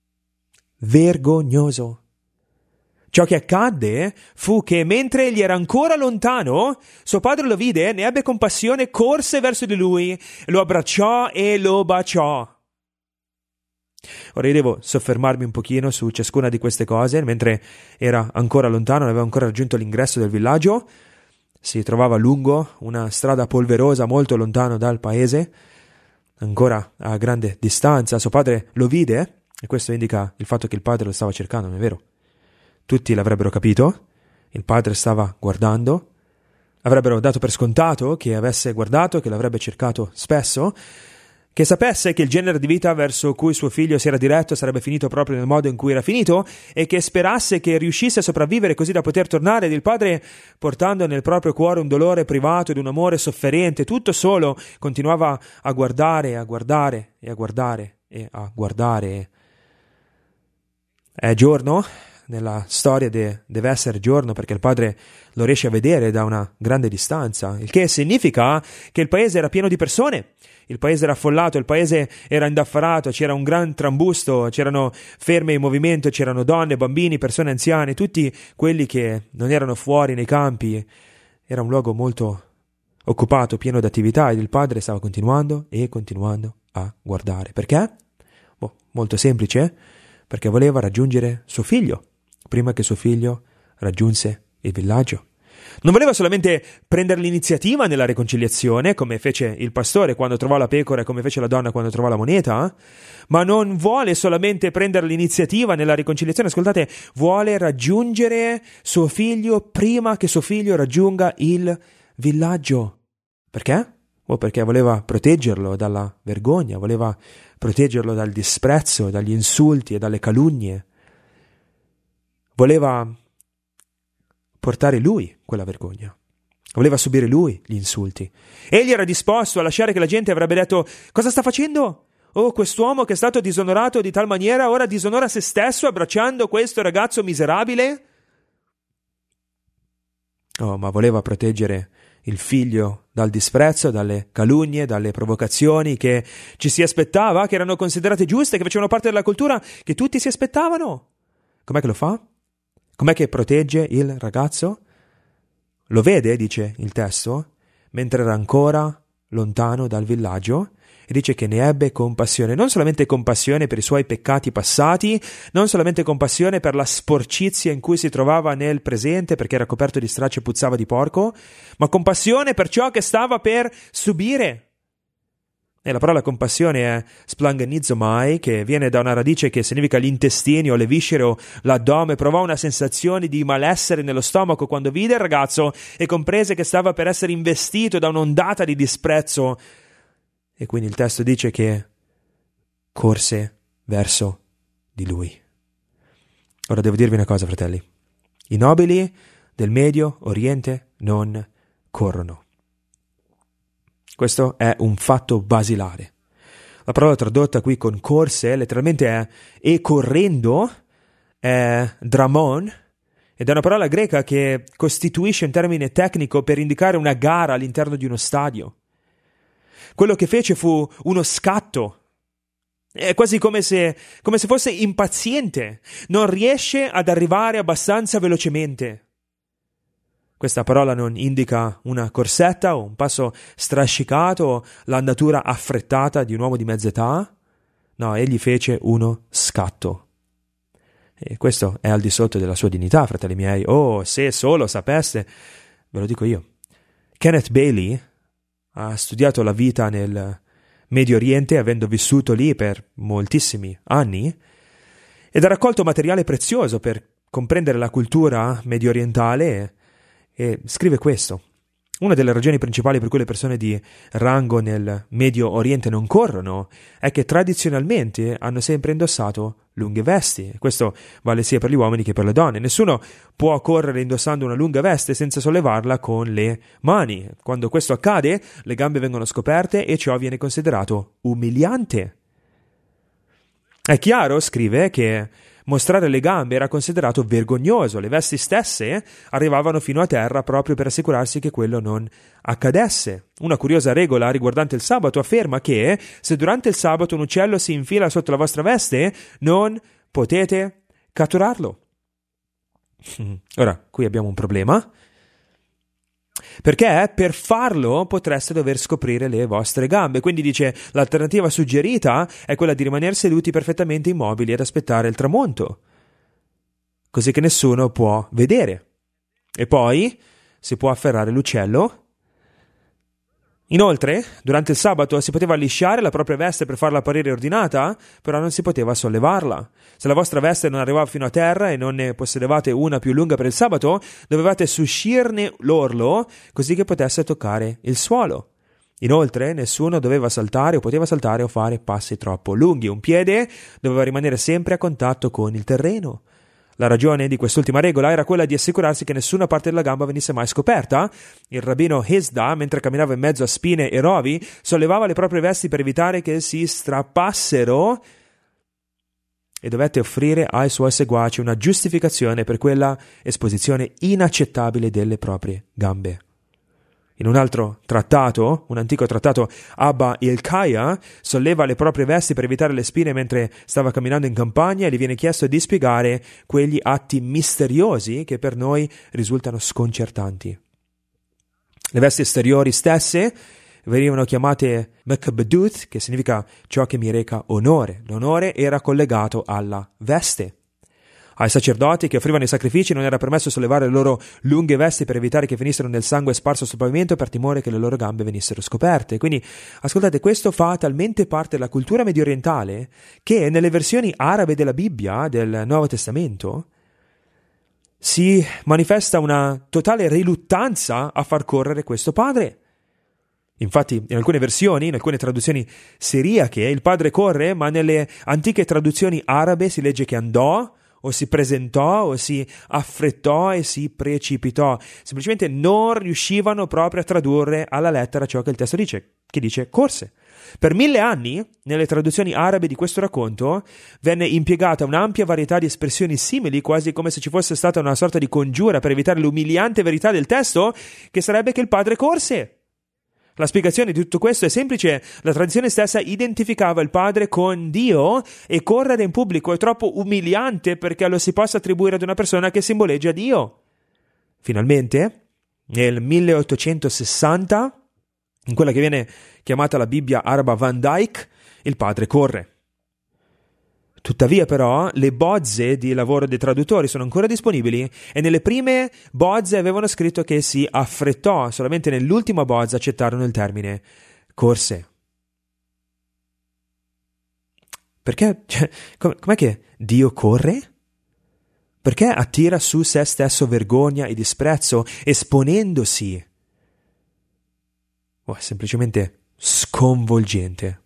Vergognoso. Ciò che accadde fu che mentre egli era ancora lontano, suo padre lo vide, ne ebbe compassione, corse verso di lui, lo abbracciò e lo baciò. Ora io devo soffermarmi un pochino su ciascuna di queste cose. Mentre era ancora lontano, non aveva ancora raggiunto l'ingresso del villaggio, si trovava lungo una strada polverosa molto lontano dal paese, ancora a grande distanza. Suo padre lo vide, e questo indica il fatto che il padre lo stava cercando, non è vero? Tutti l'avrebbero capito, il padre stava guardando, avrebbero dato per scontato che avesse guardato, che l'avrebbe cercato spesso, che sapesse che il genere di vita verso cui suo figlio si era diretto sarebbe finito proprio nel modo in cui era finito, e che sperasse che riuscisse a sopravvivere così da poter tornare. Ed il padre, portando nel proprio cuore un dolore privato ed un amore sofferente, tutto solo, continuava a guardare, a guardare e a guardare e a guardare. È giorno nella storia de- deve essere giorno perché il padre lo riesce a vedere da una grande distanza, il che significa che il paese era pieno di persone, il paese era affollato, il paese era indaffarato, c'era un gran trambusto, c'erano ferme in movimento, c'erano donne, bambini, persone anziane, tutti quelli che non erano fuori nei campi. Era un luogo molto occupato, pieno di attività, ed il padre stava continuando e continuando a guardare. Perché? Boh, molto semplice, perché voleva raggiungere suo figlio, prima che suo figlio raggiunse il villaggio. Non voleva solamente prendere l'iniziativa nella riconciliazione, come fece il pastore quando trovò la pecora e come fece la donna quando trovò la moneta, ma non vuole solamente prendere l'iniziativa nella riconciliazione, ascoltate, vuole raggiungere suo figlio prima che suo figlio raggiunga il villaggio. Perché? Oh, perché voleva proteggerlo dalla vergogna, voleva proteggerlo dal disprezzo, dagli insulti e dalle calunnie. Voleva portare lui quella vergogna. Voleva subire lui gli insulti. Egli era disposto a lasciare che la gente avrebbe detto: cosa sta facendo? Oh, quest'uomo che è stato disonorato di tal maniera ora disonora se stesso abbracciando questo ragazzo miserabile? Oh, ma voleva proteggere il figlio dal disprezzo, dalle calunnie, dalle provocazioni che ci si aspettava, che erano considerate giuste, che facevano parte della cultura, che tutti si aspettavano. Com'è che lo fa? Com'è che protegge il ragazzo? Lo vede, dice il testo, mentre era ancora lontano dal villaggio, e dice che ne ebbe compassione, non solamente compassione per i suoi peccati passati, non solamente compassione per la sporcizia in cui si trovava nel presente perché era coperto di stracci e puzzava di porco, ma compassione per ciò che stava per subire. E la parola compassione è splanganizomai, che viene da una radice che significa gli intestini o le viscere o l'addome. Provò una sensazione di malessere nello stomaco quando vide il ragazzo e comprese che stava per essere investito da un'ondata di disprezzo. E quindi il testo dice che corse verso di lui. Ora devo dirvi una cosa, fratelli. I nobili del Medio Oriente non corrono. Questo è un fatto basilare. La parola tradotta qui con corse letteralmente è e correndo, è dramon, ed è una parola greca che costituisce un termine tecnico per indicare una gara all'interno di uno stadio. Quello che fece fu uno scatto. È quasi come se, come se fosse impaziente. Non riesce ad arrivare abbastanza velocemente. Questa parola non indica una corsetta o un passo strascicato o l'andatura affrettata di un uomo di mezza età. No, egli fece uno scatto. E questo è al di sotto della sua dignità, fratelli miei. Oh, se solo sapeste, ve lo dico io. Kenneth Bailey ha studiato la vita nel Medio Oriente, avendo vissuto lì per moltissimi anni, ed ha raccolto materiale prezioso per comprendere la cultura medio orientale. E scrive questo: una delle ragioni principali per cui le persone di rango nel Medio Oriente non corrono è che tradizionalmente hanno sempre indossato lunghe vesti. Questo vale sia per gli uomini che per le donne. Nessuno può correre indossando una lunga veste senza sollevarla con le mani. Quando questo accade, le gambe vengono scoperte e ciò viene considerato umiliante. È chiaro, scrive, che mostrare le gambe era considerato vergognoso. Le vesti stesse arrivavano fino a terra proprio per assicurarsi che quello non accadesse. Una curiosa regola riguardante il sabato afferma che se durante il sabato un uccello si infila sotto la vostra veste, non potete catturarlo. Ora, qui abbiamo un problema, perché per farlo potreste dover scoprire le vostre gambe. Quindi dice, l'alternativa suggerita è quella di rimanere seduti perfettamente immobili ed aspettare il tramonto, così che nessuno può vedere. E poi si può afferrare l'uccello. Inoltre, durante il sabato si poteva lisciare la propria veste per farla apparire ordinata, però non si poteva sollevarla. Se la vostra veste non arrivava fino a terra e non ne possedevate una più lunga per il sabato, dovevate suscirne l'orlo così che potesse toccare il suolo. Inoltre, nessuno doveva saltare o poteva saltare o fare passi troppo lunghi. Un piede doveva rimanere sempre a contatto con il terreno. La ragione di quest'ultima regola era quella di assicurarsi che nessuna parte della gamba venisse mai scoperta. Il rabbino Hesda, mentre camminava in mezzo a spine e rovi, sollevava le proprie vesti per evitare che si strappassero e dovette offrire ai suoi seguaci una giustificazione per quella esposizione inaccettabile delle proprie gambe. In un altro trattato, un antico trattato, Abba Ilkaya solleva le proprie vesti per evitare le spine mentre stava camminando in campagna e gli viene chiesto di spiegare quegli atti misteriosi che per noi risultano sconcertanti. Le vesti esteriori stesse venivano chiamate Mekbeduth, che significa ciò che mi reca onore. L'onore era collegato alla veste. Ai sacerdoti che offrivano i sacrifici non era permesso sollevare le loro lunghe vesti per evitare che finissero nel sangue sparso sul pavimento per timore che le loro gambe venissero scoperte. Quindi, ascoltate, questo fa talmente parte della cultura medio orientale che nelle versioni arabe della Bibbia, del Nuovo Testamento, si manifesta una totale riluttanza a far correre questo padre. Infatti, in alcune versioni, in alcune traduzioni siriache, il padre corre, ma nelle antiche traduzioni arabe si legge che andò, o si presentò, o si affrettò e si precipitò. Semplicemente non riuscivano proprio a tradurre alla lettera ciò che il testo dice, che dice corse. Per mille anni, nelle traduzioni arabe di questo racconto, venne impiegata un'ampia varietà di espressioni simili, quasi come se ci fosse stata una sorta di congiura per evitare l'umiliante verità del testo, che sarebbe che il padre corse. La spiegazione di tutto questo è semplice: la tradizione stessa identificava il padre con Dio e correre in pubblico è troppo umiliante perché lo si possa attribuire ad una persona che simboleggia Dio. Finalmente, nel milleottocentosessanta, in quella che viene chiamata la Bibbia araba Van Dyke, il padre corre. Tuttavia però le bozze di lavoro dei traduttori sono ancora disponibili e nelle prime bozze avevano scritto che si affrettò, solamente nell'ultima bozza accettarono il termine corse. Perché? Cioè, com- com'è che Dio corre? Perché attira su se stesso vergogna e disprezzo esponendosi? Oh, è semplicemente sconvolgente.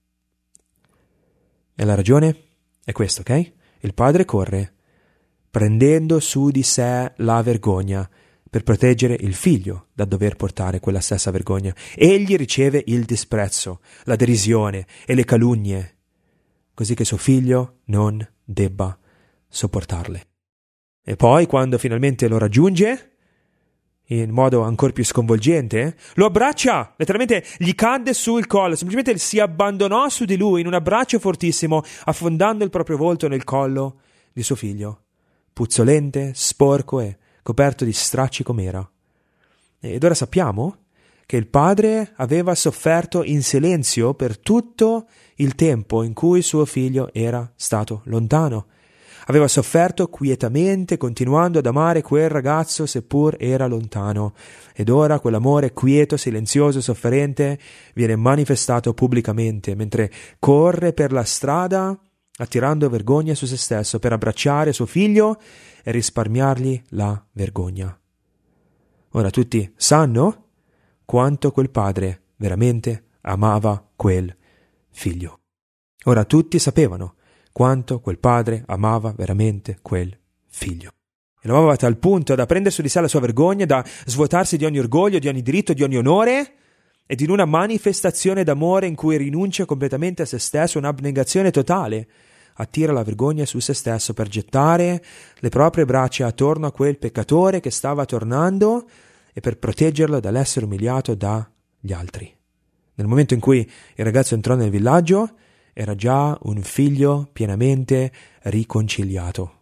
E la ragione? È questo, ok? Il padre corre, prendendo su di sé la vergogna per proteggere il figlio da dover portare quella stessa vergogna. Egli riceve il disprezzo, la derisione e le calunnie, così che suo figlio non debba sopportarle. E poi, quando finalmente lo raggiunge, in modo ancora più sconvolgente, lo abbraccia, letteralmente gli cadde sul collo, semplicemente si abbandonò su di lui in un abbraccio fortissimo, affondando il proprio volto nel collo di suo figlio, puzzolente, sporco e coperto di stracci com'era. Ed ora sappiamo che il padre aveva sofferto in silenzio per tutto il tempo in cui suo figlio era stato lontano. Aveva sofferto quietamente, continuando ad amare quel ragazzo seppur era lontano. Ed ora quell'amore quieto, silenzioso e sofferente viene manifestato pubblicamente, mentre corre per la strada, attirando vergogna su se stesso, per abbracciare suo figlio e risparmiargli la vergogna. Ora tutti sanno quanto quel padre veramente amava quel figlio. Ora tutti sapevano quanto quel padre amava veramente quel figlio. E lo amava a tal punto da prendere su di sé la sua vergogna, da svuotarsi di ogni orgoglio, di ogni diritto, di ogni onore, ed in una manifestazione d'amore in cui rinuncia completamente a se stesso, un'abnegazione totale, attira la vergogna su se stesso per gettare le proprie braccia attorno a quel peccatore che stava tornando e per proteggerlo dall'essere umiliato dagli altri. Nel momento in cui il ragazzo entrò nel villaggio, era già un figlio pienamente riconciliato.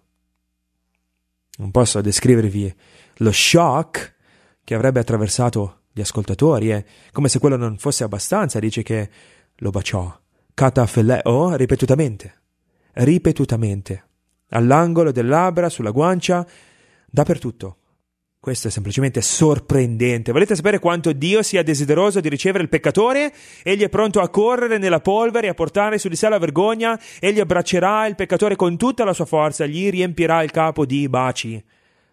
Non posso descrivervi lo shock che avrebbe attraversato gli ascoltatori e, come se quello non fosse abbastanza, dice che lo baciò, katapheleo, ripetutamente, ripetutamente, all'angolo delle labbra, sulla guancia, dappertutto. Questo è semplicemente sorprendente. Volete sapere quanto Dio sia desideroso di ricevere il peccatore? Egli è pronto a correre nella polvere e a portare su di sé la vergogna. Egli abbraccerà il peccatore con tutta la sua forza, gli riempirà il capo di baci.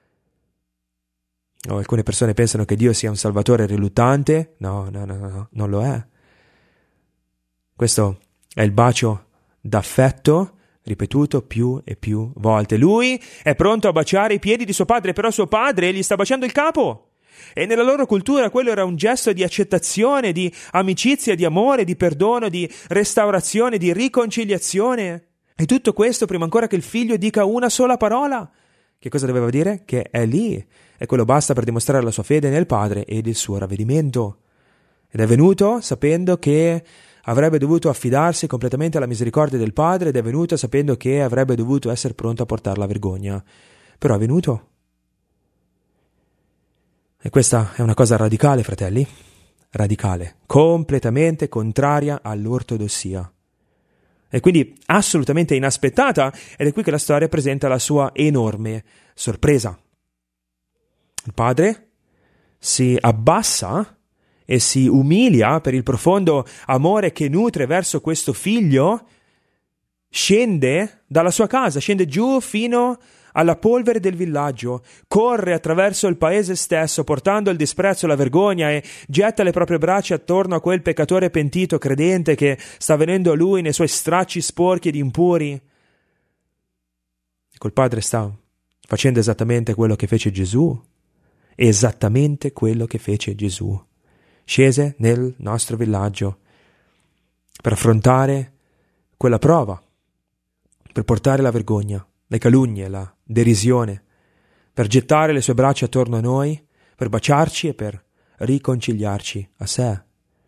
Oh, alcune persone pensano che Dio sia un salvatore riluttante. No, no, no, no, non lo è. Questo è il bacio d'affetto ripetuto più e più volte. Lui è pronto a baciare i piedi di suo padre, però suo padre gli sta baciando il capo. E nella loro cultura quello era un gesto di accettazione, di amicizia, di amore, di perdono, di restaurazione, di riconciliazione. E tutto questo prima ancora che il figlio dica una sola parola. Che cosa doveva dire? Che è lì, e quello basta per dimostrare la sua fede nel Padre ed il suo ravvedimento. Ed è venuto sapendo che avrebbe dovuto affidarsi completamente alla misericordia del Padre, ed è venuto sapendo che avrebbe dovuto essere pronto a portare la vergogna. Però è venuto. E questa è una cosa radicale, fratelli, radicale, completamente contraria all'ortodossia. E quindi assolutamente inaspettata, ed è qui che la storia presenta la sua enorme sorpresa. Il padre si abbassa e si umilia per il profondo amore che nutre verso questo figlio, scende dalla sua casa, scende giù fino alla polvere del villaggio, corre attraverso il paese stesso portando il disprezzo e la vergogna e getta le proprie braccia attorno a quel peccatore pentito credente che sta venendo a lui nei suoi stracci sporchi ed impuri. E col padre sta facendo esattamente quello che fece Gesù, esattamente quello che fece Gesù. Scese nel nostro villaggio per affrontare quella prova, per portare la vergogna, le calunnie, la derisione, per gettare le sue braccia attorno a noi, per baciarci e per riconciliarci a sé.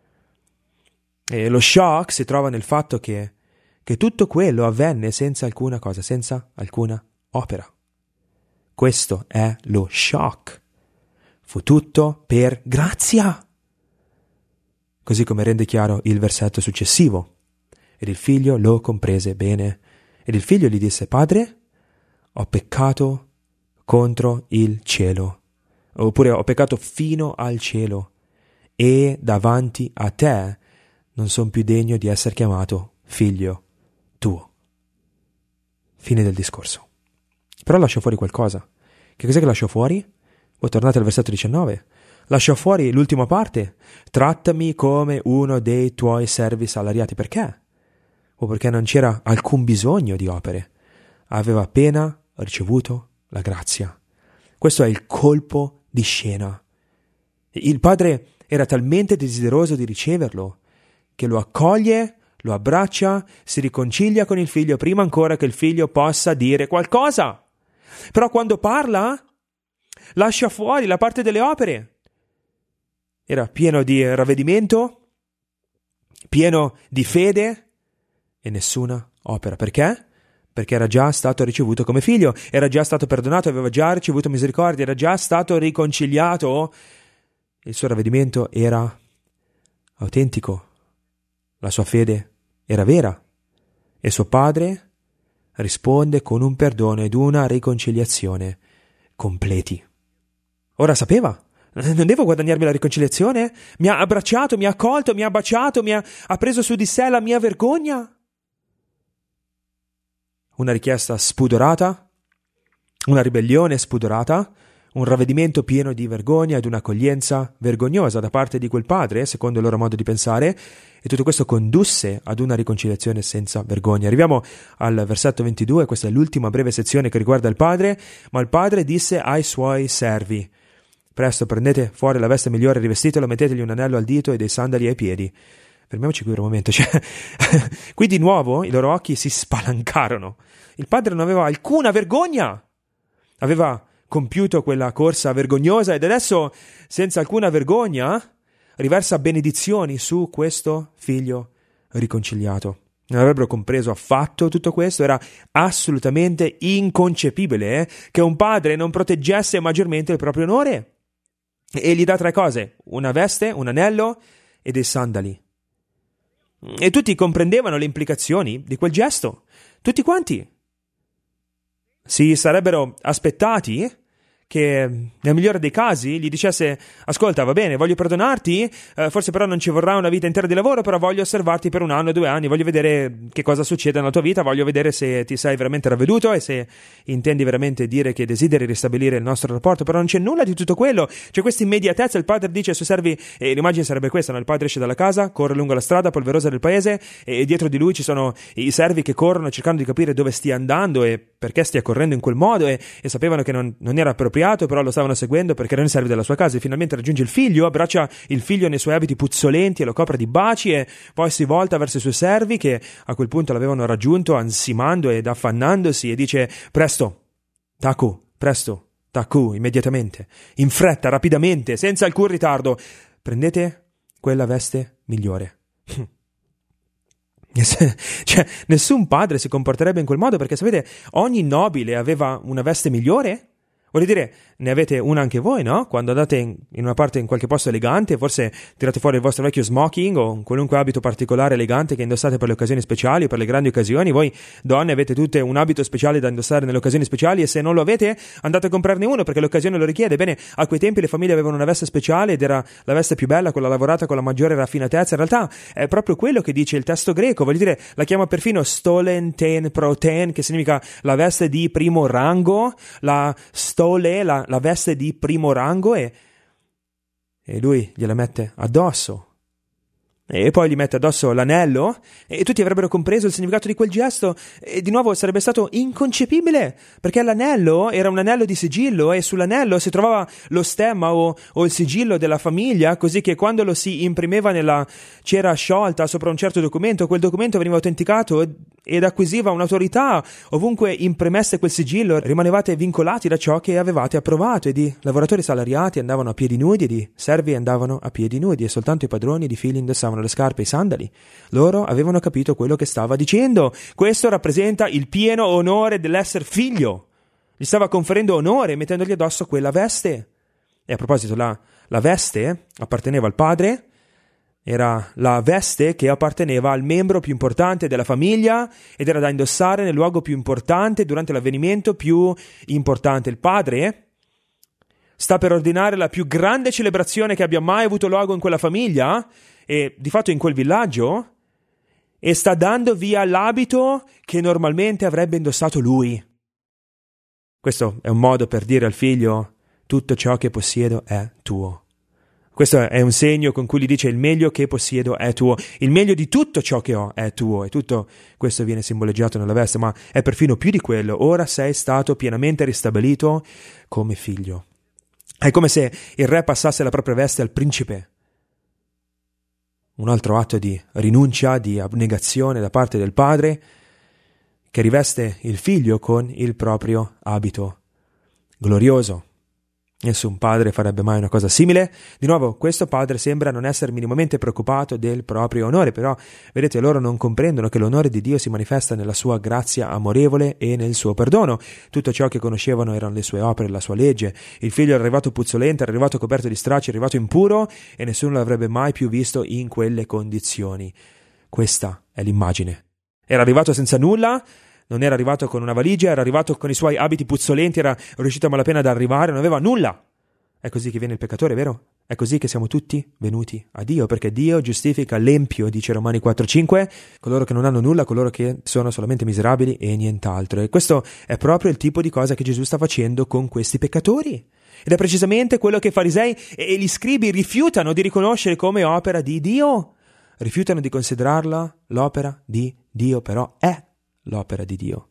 E lo shock si trova nel fatto che, che tutto quello avvenne senza alcuna cosa, senza alcuna opera. Questo è lo shock. Fu tutto per grazia. Così come rende chiaro il versetto successivo. Ed il figlio lo comprese bene. Ed il figlio gli disse: Padre, ho peccato contro il cielo, oppure ho peccato fino al cielo, e davanti a te non sono più degno di essere chiamato figlio tuo. Fine del discorso. Però lascio fuori qualcosa. Che cos'è che lascio fuori? Voi tornate al versetto diciannove. Lascio fuori l'ultima parte. Trattami come uno dei tuoi servi salariati. Perché? O perché non c'era alcun bisogno di opere. Aveva appena ricevuto la grazia. Questo è il colpo di scena. Il padre era talmente desideroso di riceverlo che lo accoglie, lo abbraccia, si riconcilia con il figlio prima ancora che il figlio possa dire qualcosa. Però quando parla, lascia fuori la parte delle opere. Era pieno di ravvedimento, pieno di fede e nessuna opera. Perché? Perché era già stato ricevuto come figlio, era già stato perdonato, aveva già ricevuto misericordia, era già stato riconciliato. Il suo ravvedimento era autentico, la sua fede era vera e suo padre risponde con un perdono ed una riconciliazione completi. Ora sapeva, non devo guadagnarmi la riconciliazione? Mi ha abbracciato, mi ha accolto, mi ha baciato, mi ha, ha preso su di sé la mia vergogna. Una richiesta spudorata, una ribellione spudorata, un ravvedimento pieno di vergogna ed un'accoglienza vergognosa da parte di quel padre, secondo il loro modo di pensare, e tutto questo condusse ad una riconciliazione senza vergogna. Arriviamo al versetto ventidue, questa è l'ultima breve sezione che riguarda il padre, ma il padre disse ai suoi servi: presto prendete fuori la veste migliore, rivestitelo, mettetegli un anello al dito e dei sandali ai piedi. Fermiamoci qui per un momento, cioè, qui di nuovo i loro occhi si spalancarono. Il padre non aveva alcuna vergogna, aveva compiuto quella corsa vergognosa ed adesso, senza alcuna vergogna, riversa benedizioni su questo figlio riconciliato. Non avrebbero compreso affatto tutto questo, era assolutamente inconcepibile eh, che un padre non proteggesse maggiormente il proprio onore. E gli dà tre cose: una veste, un anello e dei sandali. E tutti comprendevano le implicazioni di quel gesto. Tutti quanti. Si sarebbero aspettati che nel migliore dei casi gli dicesse: ascolta, va bene, voglio perdonarti, eh, forse però non ci vorrà una vita intera di lavoro, però voglio osservarti per un anno, due anni, voglio vedere che cosa succede nella tua vita, voglio vedere se ti sei veramente ravveduto e se intendi veramente dire che desideri ristabilire il nostro rapporto. Però non c'è nulla di tutto quello, c'è questa immediatezza. Il padre dice ai suoi servi, e l'immagine sarebbe questa, no? Il padre esce dalla casa, corre lungo la strada polverosa del paese e dietro di lui ci sono i servi che corrono cercando di capire dove stia andando e perché stia correndo in quel modo, e, e sapevano che non, non era appropriato inappropriato, però lo stavano seguendo perché erano i servi della sua casa. E finalmente raggiunge il figlio, abbraccia il figlio nei suoi abiti puzzolenti e lo copre di baci, e poi si volta verso i suoi servi che a quel punto l'avevano raggiunto ansimando ed affannandosi, e dice: presto, taku, presto, taku, immediatamente, in fretta, rapidamente, senza alcun ritardo, prendete quella veste migliore. Cioè, nessun padre si comporterebbe in quel modo, perché sapete, ogni nobile aveva una veste migliore. Voglio dire, ne avete una anche voi, no? Quando andate in, in una parte, in qualche posto elegante, forse tirate fuori il vostro vecchio smoking o un qualunque abito particolare elegante che indossate per le occasioni speciali o per le grandi occasioni. Voi donne avete tutte un abito speciale da indossare nelle occasioni speciali, e se non lo avete andate a comprarne uno perché l'occasione lo richiede. Bene, a quei tempi le famiglie avevano una veste speciale ed era la veste più bella, quella lavorata con la maggiore raffinatezza. In realtà è proprio quello che dice il testo greco, voglio dire, la chiama perfino stolen ten proten, che significa la veste di primo rango, la stole, la, la veste di primo rango, e, e lui gliela mette addosso. E poi gli mette addosso l'anello, e tutti avrebbero compreso il significato di quel gesto, e di nuovo sarebbe stato inconcepibile, perché l'anello era un anello di sigillo, e sull'anello si trovava lo stemma o, o il sigillo della famiglia, così che quando lo si imprimeva nella cera sciolta sopra un certo documento, quel documento veniva autenticato ed acquisiva un'autorità. Ovunque imprimesse quel sigillo rimanevate vincolati da ciò che avevate approvato, ed i lavoratori salariati andavano a piedi nudi ed i servi andavano a piedi nudi, e soltanto i padroni di figli indossavano le scarpe e i sandali. Loro avevano capito quello che stava dicendo. Questo rappresenta il pieno onore dell'essere figlio. Gli stava conferendo onore mettendogli addosso quella veste. E a proposito, la, la veste apparteneva al padre, era la veste che apparteneva al membro più importante della famiglia ed era da indossare nel luogo più importante, durante l'avvenimento più importante. Il padre sta per ordinare la più grande celebrazione che abbia mai avuto luogo in quella famiglia, e di fatto in quel villaggio, e sta dando via l'abito che normalmente avrebbe indossato lui. Questo è un modo per dire al figlio: tutto ciò che possiedo è tuo. Questo è un segno con cui gli dice: il meglio che possiedo è tuo, il meglio di tutto ciò che ho è tuo. E tutto questo viene simboleggiato nella veste, ma è perfino più di quello. Ora sei stato pienamente ristabilito come figlio. È come se il re passasse la propria veste al principe. Un altro atto di rinuncia, di abnegazione da parte del padre, che riveste il figlio con il proprio abito glorioso. Nessun padre farebbe mai una cosa simile. Di nuovo, questo padre sembra non essere minimamente preoccupato del proprio onore, però vedete, loro non comprendono che l'onore di Dio si manifesta nella sua grazia amorevole e nel suo perdono. Tutto ciò che conoscevano erano le sue opere, la sua legge. Il figlio era arrivato puzzolente, era arrivato coperto di stracci, era arrivato impuro, e nessuno l'avrebbe mai più visto in quelle condizioni. Questa è l'immagine. Era arrivato senza nulla. Non era arrivato con una valigia, era arrivato con i suoi abiti puzzolenti, era riuscito a malapena ad arrivare, non aveva nulla. È così che viene il peccatore, vero? È così che siamo tutti venuti a Dio, perché Dio giustifica l'empio, dice Romani quattro cinque, coloro che non hanno nulla, coloro che sono solamente miserabili e nient'altro. E questo è proprio il tipo di cosa che Gesù sta facendo con questi peccatori. Ed è precisamente quello che i farisei e gli scribi rifiutano di riconoscere come opera di Dio. Rifiutano di considerarla l'opera di Dio, però è l'opera di Dio.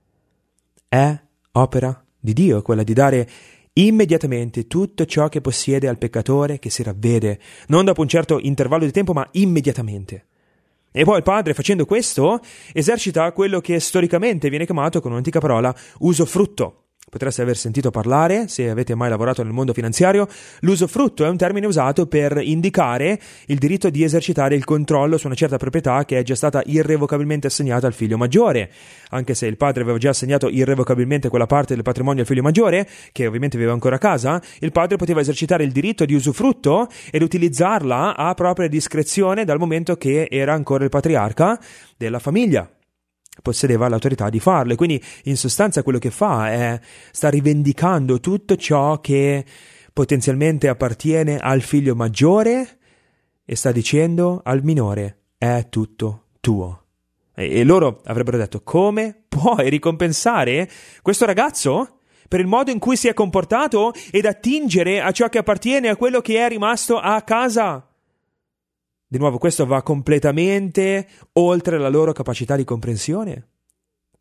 È opera di Dio quella di dare immediatamente tutto ciò che possiede al peccatore che si ravvede, non dopo un certo intervallo di tempo, ma immediatamente. E poi il padre, facendo questo, esercita quello che storicamente viene chiamato con un'antica parola usufrutto. Potreste aver sentito parlare, se avete mai lavorato nel mondo finanziario, l'usufrutto è un termine usato per indicare il diritto di esercitare il controllo su una certa proprietà che è già stata irrevocabilmente assegnata al figlio maggiore. Anche se il padre aveva già assegnato irrevocabilmente quella parte del patrimonio al figlio maggiore, che ovviamente viveva ancora a casa, il padre poteva esercitare il diritto di usufrutto ed utilizzarla a propria discrezione dal momento che era ancora il patriarca della famiglia. Possedeva l'autorità di farlo, e quindi in sostanza quello che fa è sta rivendicando tutto ciò che potenzialmente appartiene al figlio maggiore e sta dicendo al minore: è tutto tuo. E, e loro avrebbero detto: come puoi ricompensare questo ragazzo per il modo in cui si è comportato ed attingere a ciò che appartiene a quello che è rimasto a casa? Di nuovo, questo va completamente oltre la loro capacità di comprensione.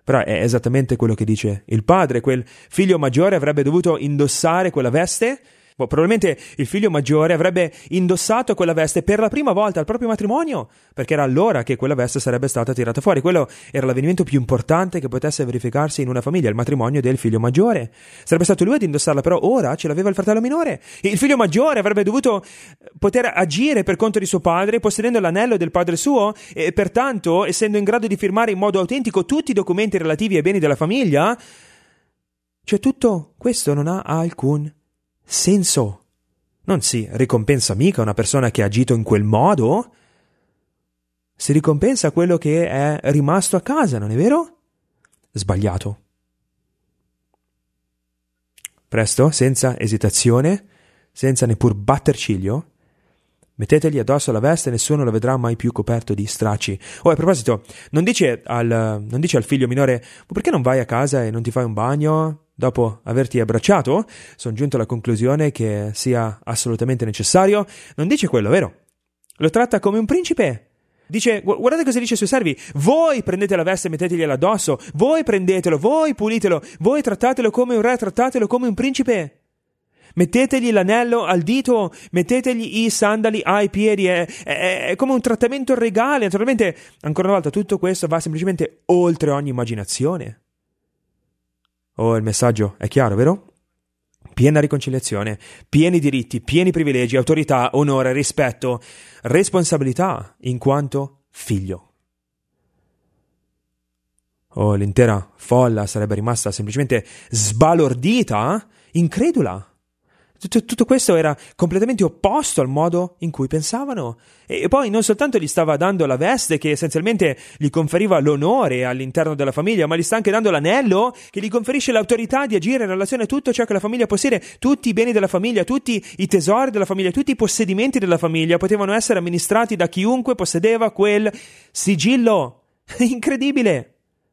Però è esattamente quello che dice il padre. Quel figlio maggiore avrebbe dovuto indossare quella veste. Probabilmente il figlio maggiore avrebbe indossato quella veste per la prima volta al proprio matrimonio, perché era allora che quella veste sarebbe stata tirata fuori. Quello era l'avvenimento più importante che potesse verificarsi in una famiglia, il matrimonio del figlio maggiore. Sarebbe stato lui ad indossarla, però ora ce l'aveva il fratello minore. Il figlio maggiore avrebbe dovuto poter agire per conto di suo padre, possedendo l'anello del padre suo, e pertanto, essendo in grado di firmare in modo autentico tutti i documenti relativi ai beni della famiglia. Cioè, tutto questo non ha alcun senso. Non si ricompensa mica una persona che ha agito in quel modo. Si ricompensa quello che è rimasto a casa, non è vero? Sbagliato. Presto, senza esitazione, senza neppur batter ciglio, mettetegli addosso la veste e nessuno lo vedrà mai più coperto di stracci. Oh, a proposito, non dice al, non dice al figlio minore: ma perché non vai a casa e non ti fai un bagno? Dopo averti abbracciato, sono giunto alla conclusione che sia assolutamente necessario. Non dice quello, vero? Lo tratta come un principe. Dice, guardate cosa dice ai suoi servi: voi prendete la veste e mettetegliela addosso, voi prendetelo, voi pulitelo, voi trattatelo come un re, trattatelo come un principe. Mettetegli l'anello al dito, mettetegli i sandali ai piedi, è, è, è come un trattamento regale. Naturalmente, ancora una volta, tutto questo va semplicemente oltre ogni immaginazione. Oh, il messaggio è chiaro, vero? Piena riconciliazione, pieni diritti, pieni privilegi, autorità, onore, rispetto, responsabilità in quanto figlio. Oh, l'intera folla sarebbe rimasta semplicemente sbalordita, incredula. Tutto, tutto questo era completamente opposto al modo in cui pensavano. E, e poi non soltanto gli stava dando la veste che essenzialmente gli conferiva l'onore all'interno della famiglia, ma gli sta anche dando l'anello che gli conferisce l'autorità di agire in relazione a tutto ciò che la famiglia possiede. Tutti i beni della famiglia, tutti i tesori della famiglia, tutti i possedimenti della famiglia potevano essere amministrati da chiunque possedeva quel sigillo. Incredibile!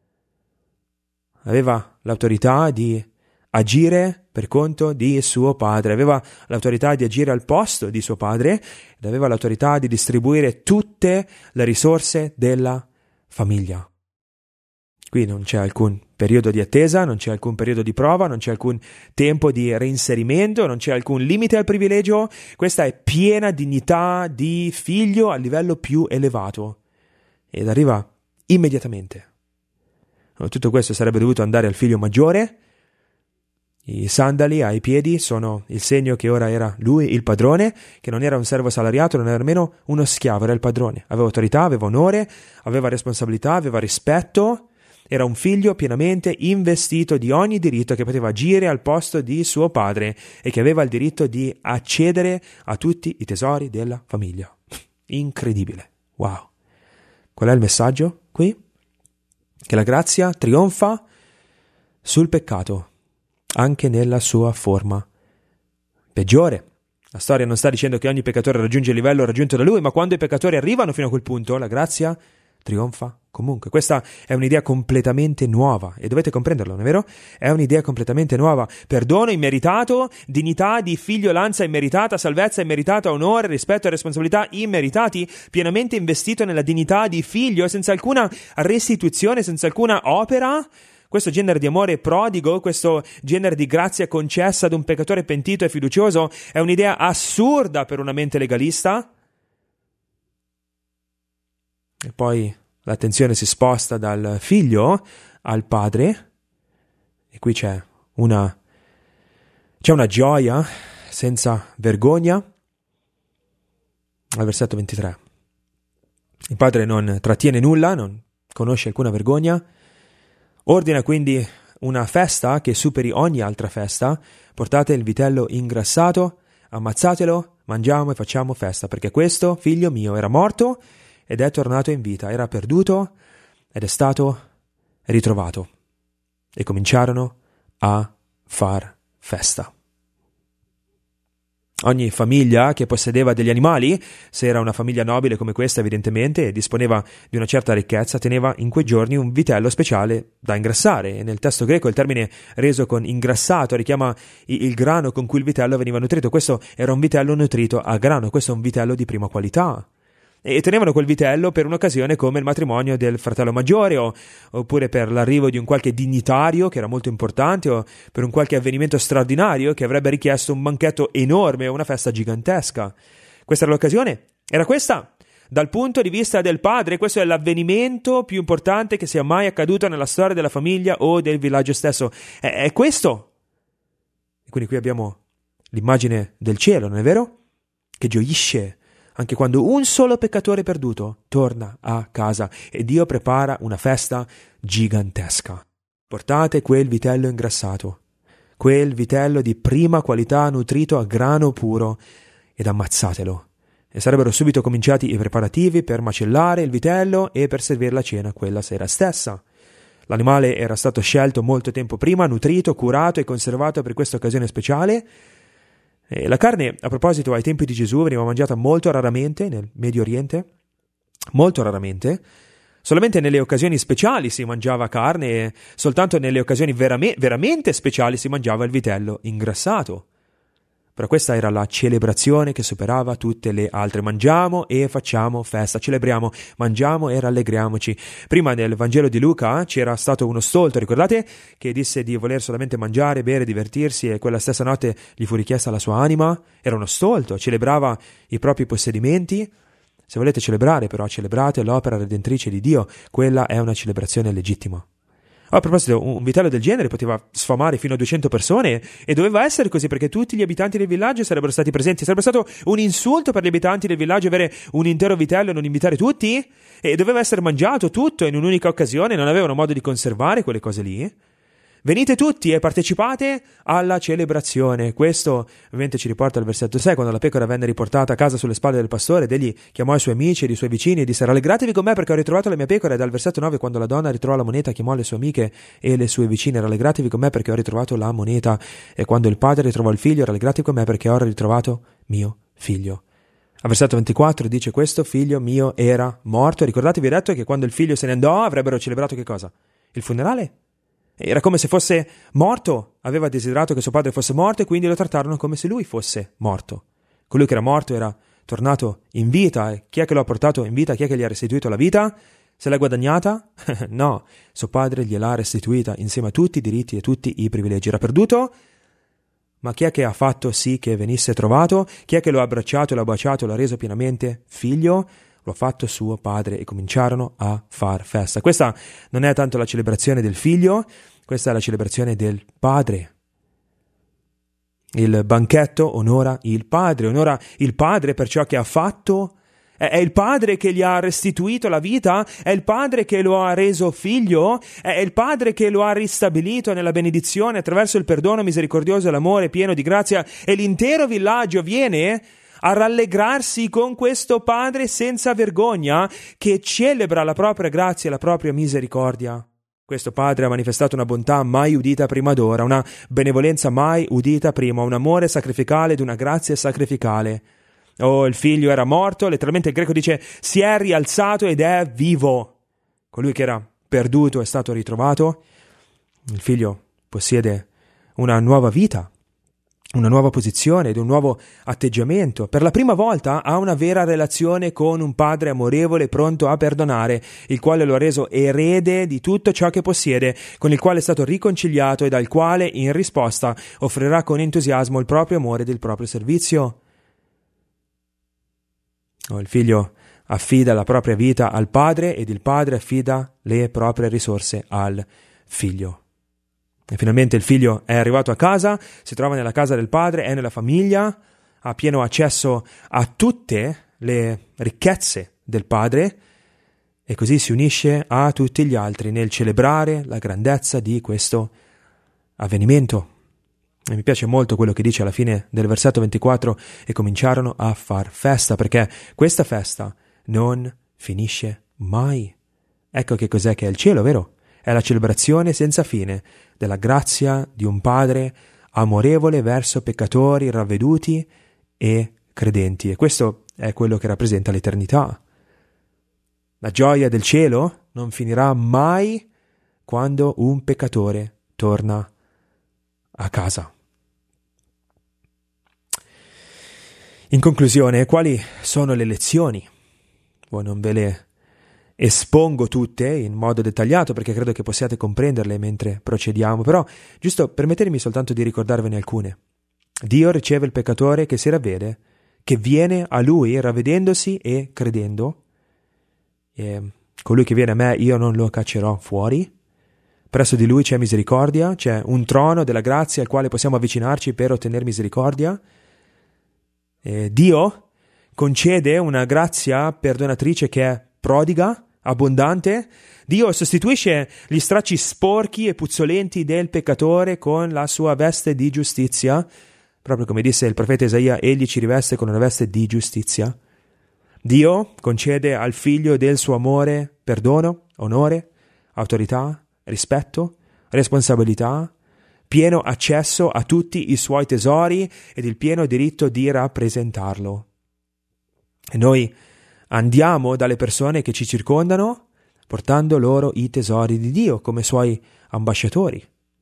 Aveva l'autorità di agire per conto di suo padre, aveva l'autorità di agire al posto di suo padre ed aveva l'autorità di distribuire tutte le risorse della famiglia. Qui non c'è alcun periodo di attesa, non c'è alcun periodo di prova, non c'è alcun tempo di reinserimento, non c'è alcun limite al privilegio. Questa è piena dignità di figlio a livello più elevato ed arriva immediatamente. Tutto questo sarebbe dovuto andare al figlio maggiore. I sandali ai piedi sono il segno che ora era lui il padrone, che non era un servo salariato, non era nemmeno uno schiavo, era il padrone. Aveva autorità, aveva onore, aveva responsabilità, aveva rispetto. Era un figlio pienamente investito di ogni diritto, che poteva agire al posto di suo padre e che aveva il diritto di accedere a tutti i tesori della famiglia. Incredibile. Wow. Qual è il messaggio qui? Che la grazia trionfa sul peccato, anche nella sua forma peggiore. La storia non sta dicendo che ogni peccatore raggiunge il livello raggiunto da lui, ma quando i peccatori arrivano fino a quel punto, la grazia trionfa comunque. Questa è un'idea completamente nuova e dovete comprenderlo, non è vero? È un'idea completamente nuova. Perdono immeritato, dignità di figliolanza immeritata, salvezza immeritata, onore, rispetto e responsabilità immeritati, pienamente investito nella dignità di figlio, senza alcuna restituzione, senza alcuna opera. Questo genere di amore prodigo, questo genere di grazia concessa ad un peccatore pentito e fiducioso è un'idea assurda per una mente legalista. E poi l'attenzione si sposta dal figlio al padre e qui c'è una, c'è una gioia senza vergogna. Al versetto ventitré. Il padre non trattiene nulla, non conosce alcuna vergogna. Ordina quindi una festa che superi ogni altra festa. Portate il vitello ingrassato, ammazzatelo, mangiamo e facciamo festa, perché questo figlio mio era morto ed è tornato in vita, era perduto ed è stato ritrovato. E cominciarono a far festa. Ogni famiglia che possedeva degli animali, se era una famiglia nobile come questa evidentemente e disponeva di una certa ricchezza, teneva in quei giorni un vitello speciale da ingrassare. E nel testo greco il termine reso con ingrassato richiama il grano con cui il vitello veniva nutrito. Questo era un vitello nutrito a grano, questo è un vitello di prima qualità. e tenevano quel vitello per un'occasione come il matrimonio del fratello maggiore o, oppure per l'arrivo di un qualche dignitario che era molto importante o per un qualche avvenimento straordinario che avrebbe richiesto un banchetto enorme o una festa gigantesca. Questa era l'occasione? Era questa? Dal punto di vista del padre, questo è l'avvenimento più importante che sia mai accaduto nella storia della famiglia o del villaggio stesso. È, è questo. E quindi qui abbiamo l'immagine del cielo, non è vero? Che gioisce anche quando un solo peccatore perduto torna a casa e Dio prepara una festa gigantesca. Portate quel vitello ingrassato, quel vitello di prima qualità nutrito a grano puro ed ammazzatelo. E sarebbero subito cominciati i preparativi per macellare il vitello e per servire la cena quella sera stessa. L'animale era stato scelto molto tempo prima, nutrito, curato e conservato per questa occasione speciale. E la carne, a proposito, ai tempi di Gesù veniva mangiata molto raramente nel Medio Oriente, molto raramente. Solamente nelle occasioni speciali si mangiava carne e soltanto nelle occasioni verame- veramente speciali si mangiava il vitello ingrassato. Però questa era la celebrazione che superava tutte le altre. Mangiamo e facciamo festa, celebriamo, mangiamo e rallegriamoci. Prima nel Vangelo di Luca c'era stato uno stolto, ricordate? Che disse di voler solamente mangiare, bere, divertirsi e quella stessa notte gli fu richiesta la sua anima. Era uno stolto, celebrava i propri possedimenti. Se volete celebrare però, celebrate l'opera redentrice di Dio. Quella è una celebrazione legittima. A proposito, un vitello del genere poteva sfamare fino a duecento persone e doveva essere così perché tutti gli abitanti del villaggio sarebbero stati presenti. Sarebbe stato un insulto per gli abitanti del villaggio avere un intero vitello e non invitare tutti? E doveva essere mangiato tutto in un'unica occasione, non avevano modo di conservare quelle cose lì. Venite tutti e partecipate alla celebrazione. Questo ovviamente ci riporta al versetto sei, quando la pecora venne riportata a casa sulle spalle del pastore ed egli chiamò i suoi amici e i suoi vicini e disse: rallegratevi con me perché ho ritrovato la mia pecora. E dal versetto nove, quando la donna ritrovò la moneta, chiamò le sue amiche e le sue vicine: rallegratevi con me perché ho ritrovato la moneta. E quando il padre ritrovò il figlio: rallegratevi con me perché ho ritrovato mio figlio. Al versetto ventiquattro dice: questo figlio mio era morto. Ricordatevi, ho detto che quando il figlio se ne andò avrebbero celebrato che cosa? Il funerale? Era come se fosse morto, aveva desiderato che suo padre fosse morto e quindi lo trattarono come se lui fosse morto. Colui che era morto era tornato in vita e chi è che lo ha portato in vita? Chi è che gli ha restituito la vita? Se l'ha guadagnata? No, suo padre gliel'ha restituita insieme a tutti i diritti e tutti i privilegi. Era perduto, ma chi è che ha fatto sì che venisse trovato? Chi è che lo ha abbracciato, l'ha baciato, l'ha reso pienamente figlio? Lo ha fatto suo padre e cominciarono a far festa. Questa non è tanto la celebrazione del figlio, questa è la celebrazione del padre. Il banchetto onora il padre, onora il padre per ciò che ha fatto. È il padre che gli ha restituito la vita, è il padre che lo ha reso figlio, è il padre che lo ha ristabilito nella benedizione attraverso il perdono misericordioso e l'amore pieno di grazia, e l'intero villaggio viene a rallegrarsi con questo padre senza vergogna che celebra la propria grazia e la propria misericordia. Questo padre ha manifestato una bontà mai udita prima d'ora, una benevolenza mai udita prima, un amore sacrificale ed una grazia sacrificale. Oh, il figlio era morto, letteralmente il greco dice si è rialzato ed è vivo. Colui che era perduto è stato ritrovato. Il figlio possiede una nuova vita, una nuova posizione ed un nuovo atteggiamento. Per la prima volta ha una vera relazione con un padre amorevole pronto a perdonare, il quale lo ha reso erede di tutto ciò che possiede, con il quale è stato riconciliato e dal quale in risposta offrirà con entusiasmo il proprio amore ed il proprio servizio. Oh, il figlio affida la propria vita al padre ed il padre affida le proprie risorse al figlio. E finalmente il figlio è arrivato a casa, si trova nella casa del padre, è nella famiglia, ha pieno accesso a tutte le ricchezze del padre e così si unisce a tutti gli altri nel celebrare la grandezza di questo avvenimento. E mi piace molto quello che dice alla fine del versetto ventiquattro: e cominciarono a far festa, perché questa festa non finisce mai. Ecco che cos'è che è il cielo, vero? È la celebrazione senza fine della grazia di un Padre amorevole verso peccatori ravveduti e credenti. E questo è quello che rappresenta l'eternità. La gioia del cielo non finirà mai quando un peccatore torna a casa. In conclusione, quali sono le lezioni Poi non ve le espongo tutte in modo dettagliato perché credo che possiate comprenderle mentre procediamo, però giusto permettetemi soltanto di ricordarvene alcune. Dio riceve il peccatore che si ravvede, che viene a Lui ravvedendosi e credendo. E colui che viene a me io non lo caccerò fuori. Presso di Lui c'è misericordia, c'è un trono della grazia al quale possiamo avvicinarci per ottenere misericordia. E Dio concede una grazia perdonatrice che è prodiga, abbondante. Dio sostituisce gli stracci sporchi e puzzolenti del peccatore con la sua veste di giustizia. Proprio come disse il profeta Isaia, egli ci riveste con una veste di giustizia. Dio concede al figlio del suo amore perdono, onore, autorità, rispetto, responsabilità, pieno accesso a tutti i suoi tesori ed il pieno diritto di rappresentarlo. E noi andiamo dalle persone che ci circondano portando loro i tesori di Dio come suoi ambasciatori.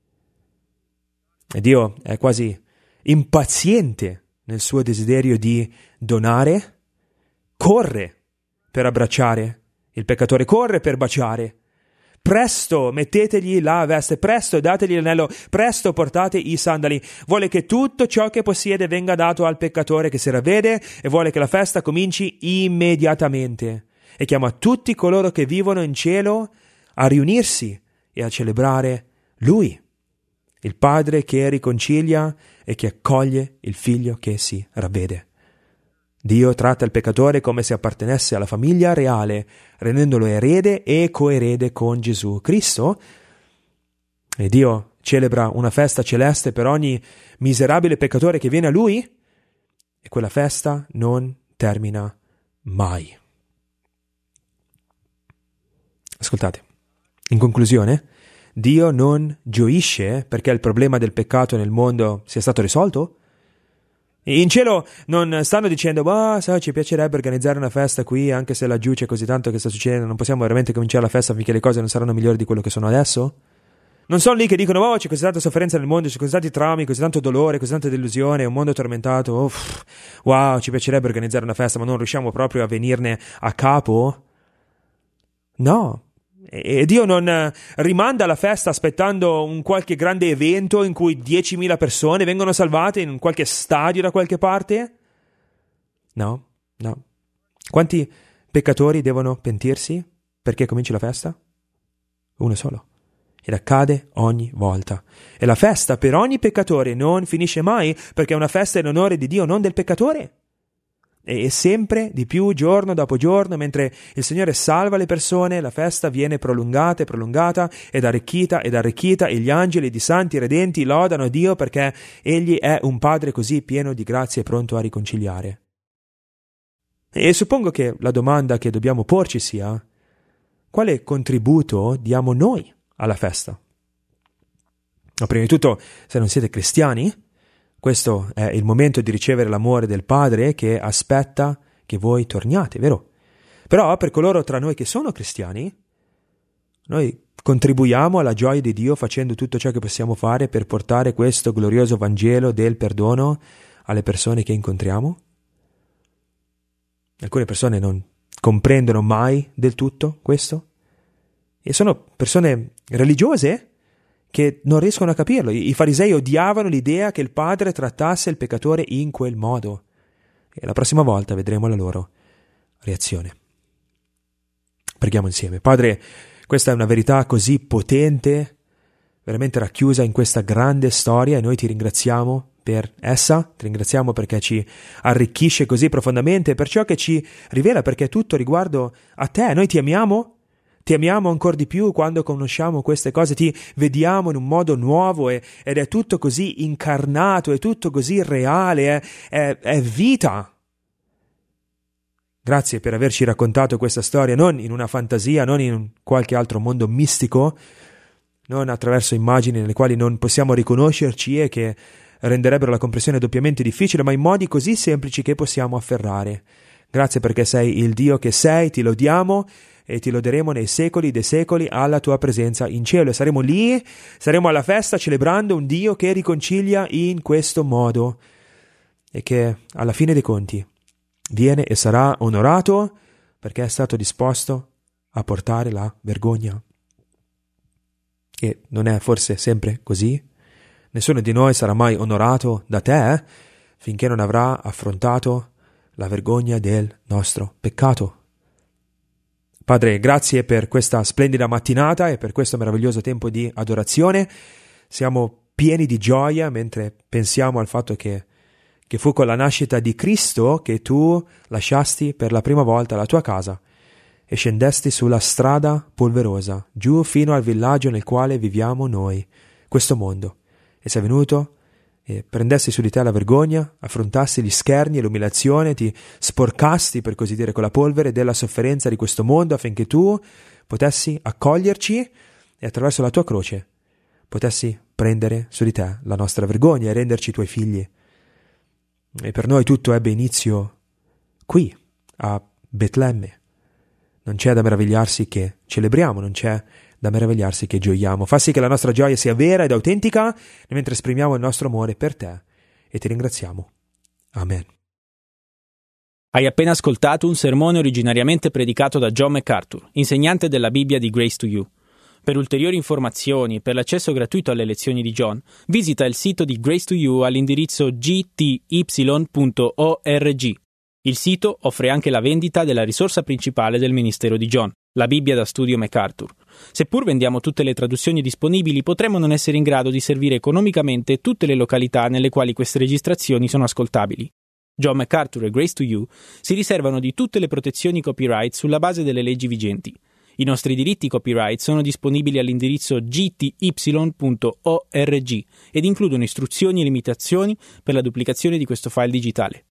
E Dio è quasi impaziente nel suo desiderio di donare, corre per abbracciare il peccatore, corre per baciare. Presto mettetegli la veste, presto dategli l'anello, presto portate i sandali. Vuole che tutto ciò che possiede venga dato al peccatore che si ravvede e vuole che la festa cominci immediatamente. E chiama tutti coloro che vivono in cielo a riunirsi e a celebrare Lui, il Padre che riconcilia e che accoglie il Figlio che si ravvede. Dio tratta il peccatore come se appartenesse alla famiglia reale, rendendolo erede e coerede con Gesù Cristo. E Dio celebra una festa celeste per ogni miserabile peccatore che viene a Lui, e quella festa non termina mai. Ascoltate, in conclusione, Dio non gioisce perché il problema del peccato nel mondo sia stato risolto? In cielo non stanno dicendo, bah, sai, ci piacerebbe organizzare una festa qui, anche se laggiù c'è così tanto che sta succedendo, non possiamo veramente cominciare la festa finché le cose non saranno migliori di quello che sono adesso? Non sono lì che dicono, oh, c'è così tanta sofferenza nel mondo, c'è così tanti traumi, così tanto dolore, così tanta delusione, un mondo tormentato, oh, pff, wow, ci piacerebbe organizzare una festa, ma non riusciamo proprio a venirne a capo? No. E Dio non rimanda la festa aspettando un qualche grande evento in cui diecimila persone vengono salvate in qualche stadio da qualche parte? No, no. Quanti peccatori devono pentirsi perché cominci la festa? Uno solo. Ed accade ogni volta. E la festa per ogni peccatore non finisce mai perché è una festa in onore di Dio, non del peccatore. E sempre di più, giorno dopo giorno, mentre il Signore salva le persone, la festa viene prolungata e prolungata ed arricchita ed arricchita e gli angeli ed i santi redenti lodano Dio perché Egli è un Padre così pieno di grazia e pronto a riconciliare. E suppongo che la domanda che dobbiamo porci sia: quale contributo diamo noi alla festa? Ma prima di tutto, se non siete cristiani, questo è il momento di ricevere l'amore del Padre che aspetta che voi torniate, vero? Però per coloro tra noi che sono cristiani, noi contribuiamo alla gioia di Dio facendo tutto ciò che possiamo fare per portare questo glorioso Vangelo del perdono alle persone che incontriamo. Alcune persone non comprendono mai del tutto questo e sono persone religiose che non riescono a capirlo. I farisei odiavano l'idea che il Padre trattasse il peccatore in quel modo. E la prossima volta vedremo la loro reazione. Preghiamo insieme. Padre, questa è una verità così potente, veramente racchiusa in questa grande storia, e noi ti ringraziamo per essa, ti ringraziamo perché ci arricchisce così profondamente, per ciò che ci rivela, perché è tutto riguardo a te. Noi ti amiamo. Ti amiamo ancora di più quando conosciamo queste cose, ti vediamo in un modo nuovo e, ed è tutto così incarnato, è tutto così reale, è, è, è vita. Grazie per averci raccontato questa storia, non in una fantasia, non in qualche altro mondo mistico, non attraverso immagini nelle quali non possiamo riconoscerci e che renderebbero la comprensione doppiamente difficile, ma in modi così semplici che possiamo afferrare. Grazie perché sei il Dio che sei, ti lodiamo e ti loderemo nei secoli dei secoli alla tua presenza in cielo. E saremo lì, saremo alla festa celebrando un Dio che riconcilia in questo modo e che alla fine dei conti viene e sarà onorato perché è stato disposto a portare la vergogna. E non è forse sempre così? Nessuno di noi sarà mai onorato da te eh? finché non avrà affrontato la vergogna del nostro peccato. Padre, grazie per questa splendida mattinata e per questo meraviglioso tempo di adorazione. Siamo pieni di gioia mentre pensiamo al fatto che, che fu con la nascita di Cristo che tu lasciasti per la prima volta la tua casa e scendesti sulla strada polverosa, giù fino al villaggio nel quale viviamo noi, questo mondo. E sei venuto e prendesti su di te la vergogna, affrontassi gli scherni e l'umiliazione, ti sporcasti, per così dire, con la polvere della sofferenza di questo mondo affinché tu potessi accoglierci e attraverso la tua croce potessi prendere su di te la nostra vergogna e renderci tuoi figli. E per noi tutto ebbe inizio qui, a Betlemme. Non c'è da meravigliarsi che celebriamo, non c'è da meravigliarsi che gioiamo. Fa sì che la nostra gioia sia vera ed autentica mentre esprimiamo il nostro amore per te e ti ringraziamo. Amen. Hai appena ascoltato un sermone originariamente predicato da John MacArthur, insegnante della Bibbia di Grace to You. Per ulteriori informazioni e per l'accesso gratuito alle lezioni di John, visita il sito di Grace to You all'indirizzo g t y punto org. Il sito offre anche la vendita della risorsa principale del ministero di John, la Bibbia da studio MacArthur. Seppur vendiamo tutte le traduzioni disponibili, potremmo non essere in grado di servire economicamente tutte le località nelle quali queste registrazioni sono ascoltabili. John MacArthur e Grace to You si riservano di tutte le protezioni copyright sulla base delle leggi vigenti. I nostri diritti copyright sono disponibili all'indirizzo g t y punto org ed includono istruzioni e limitazioni per la duplicazione di questo file digitale.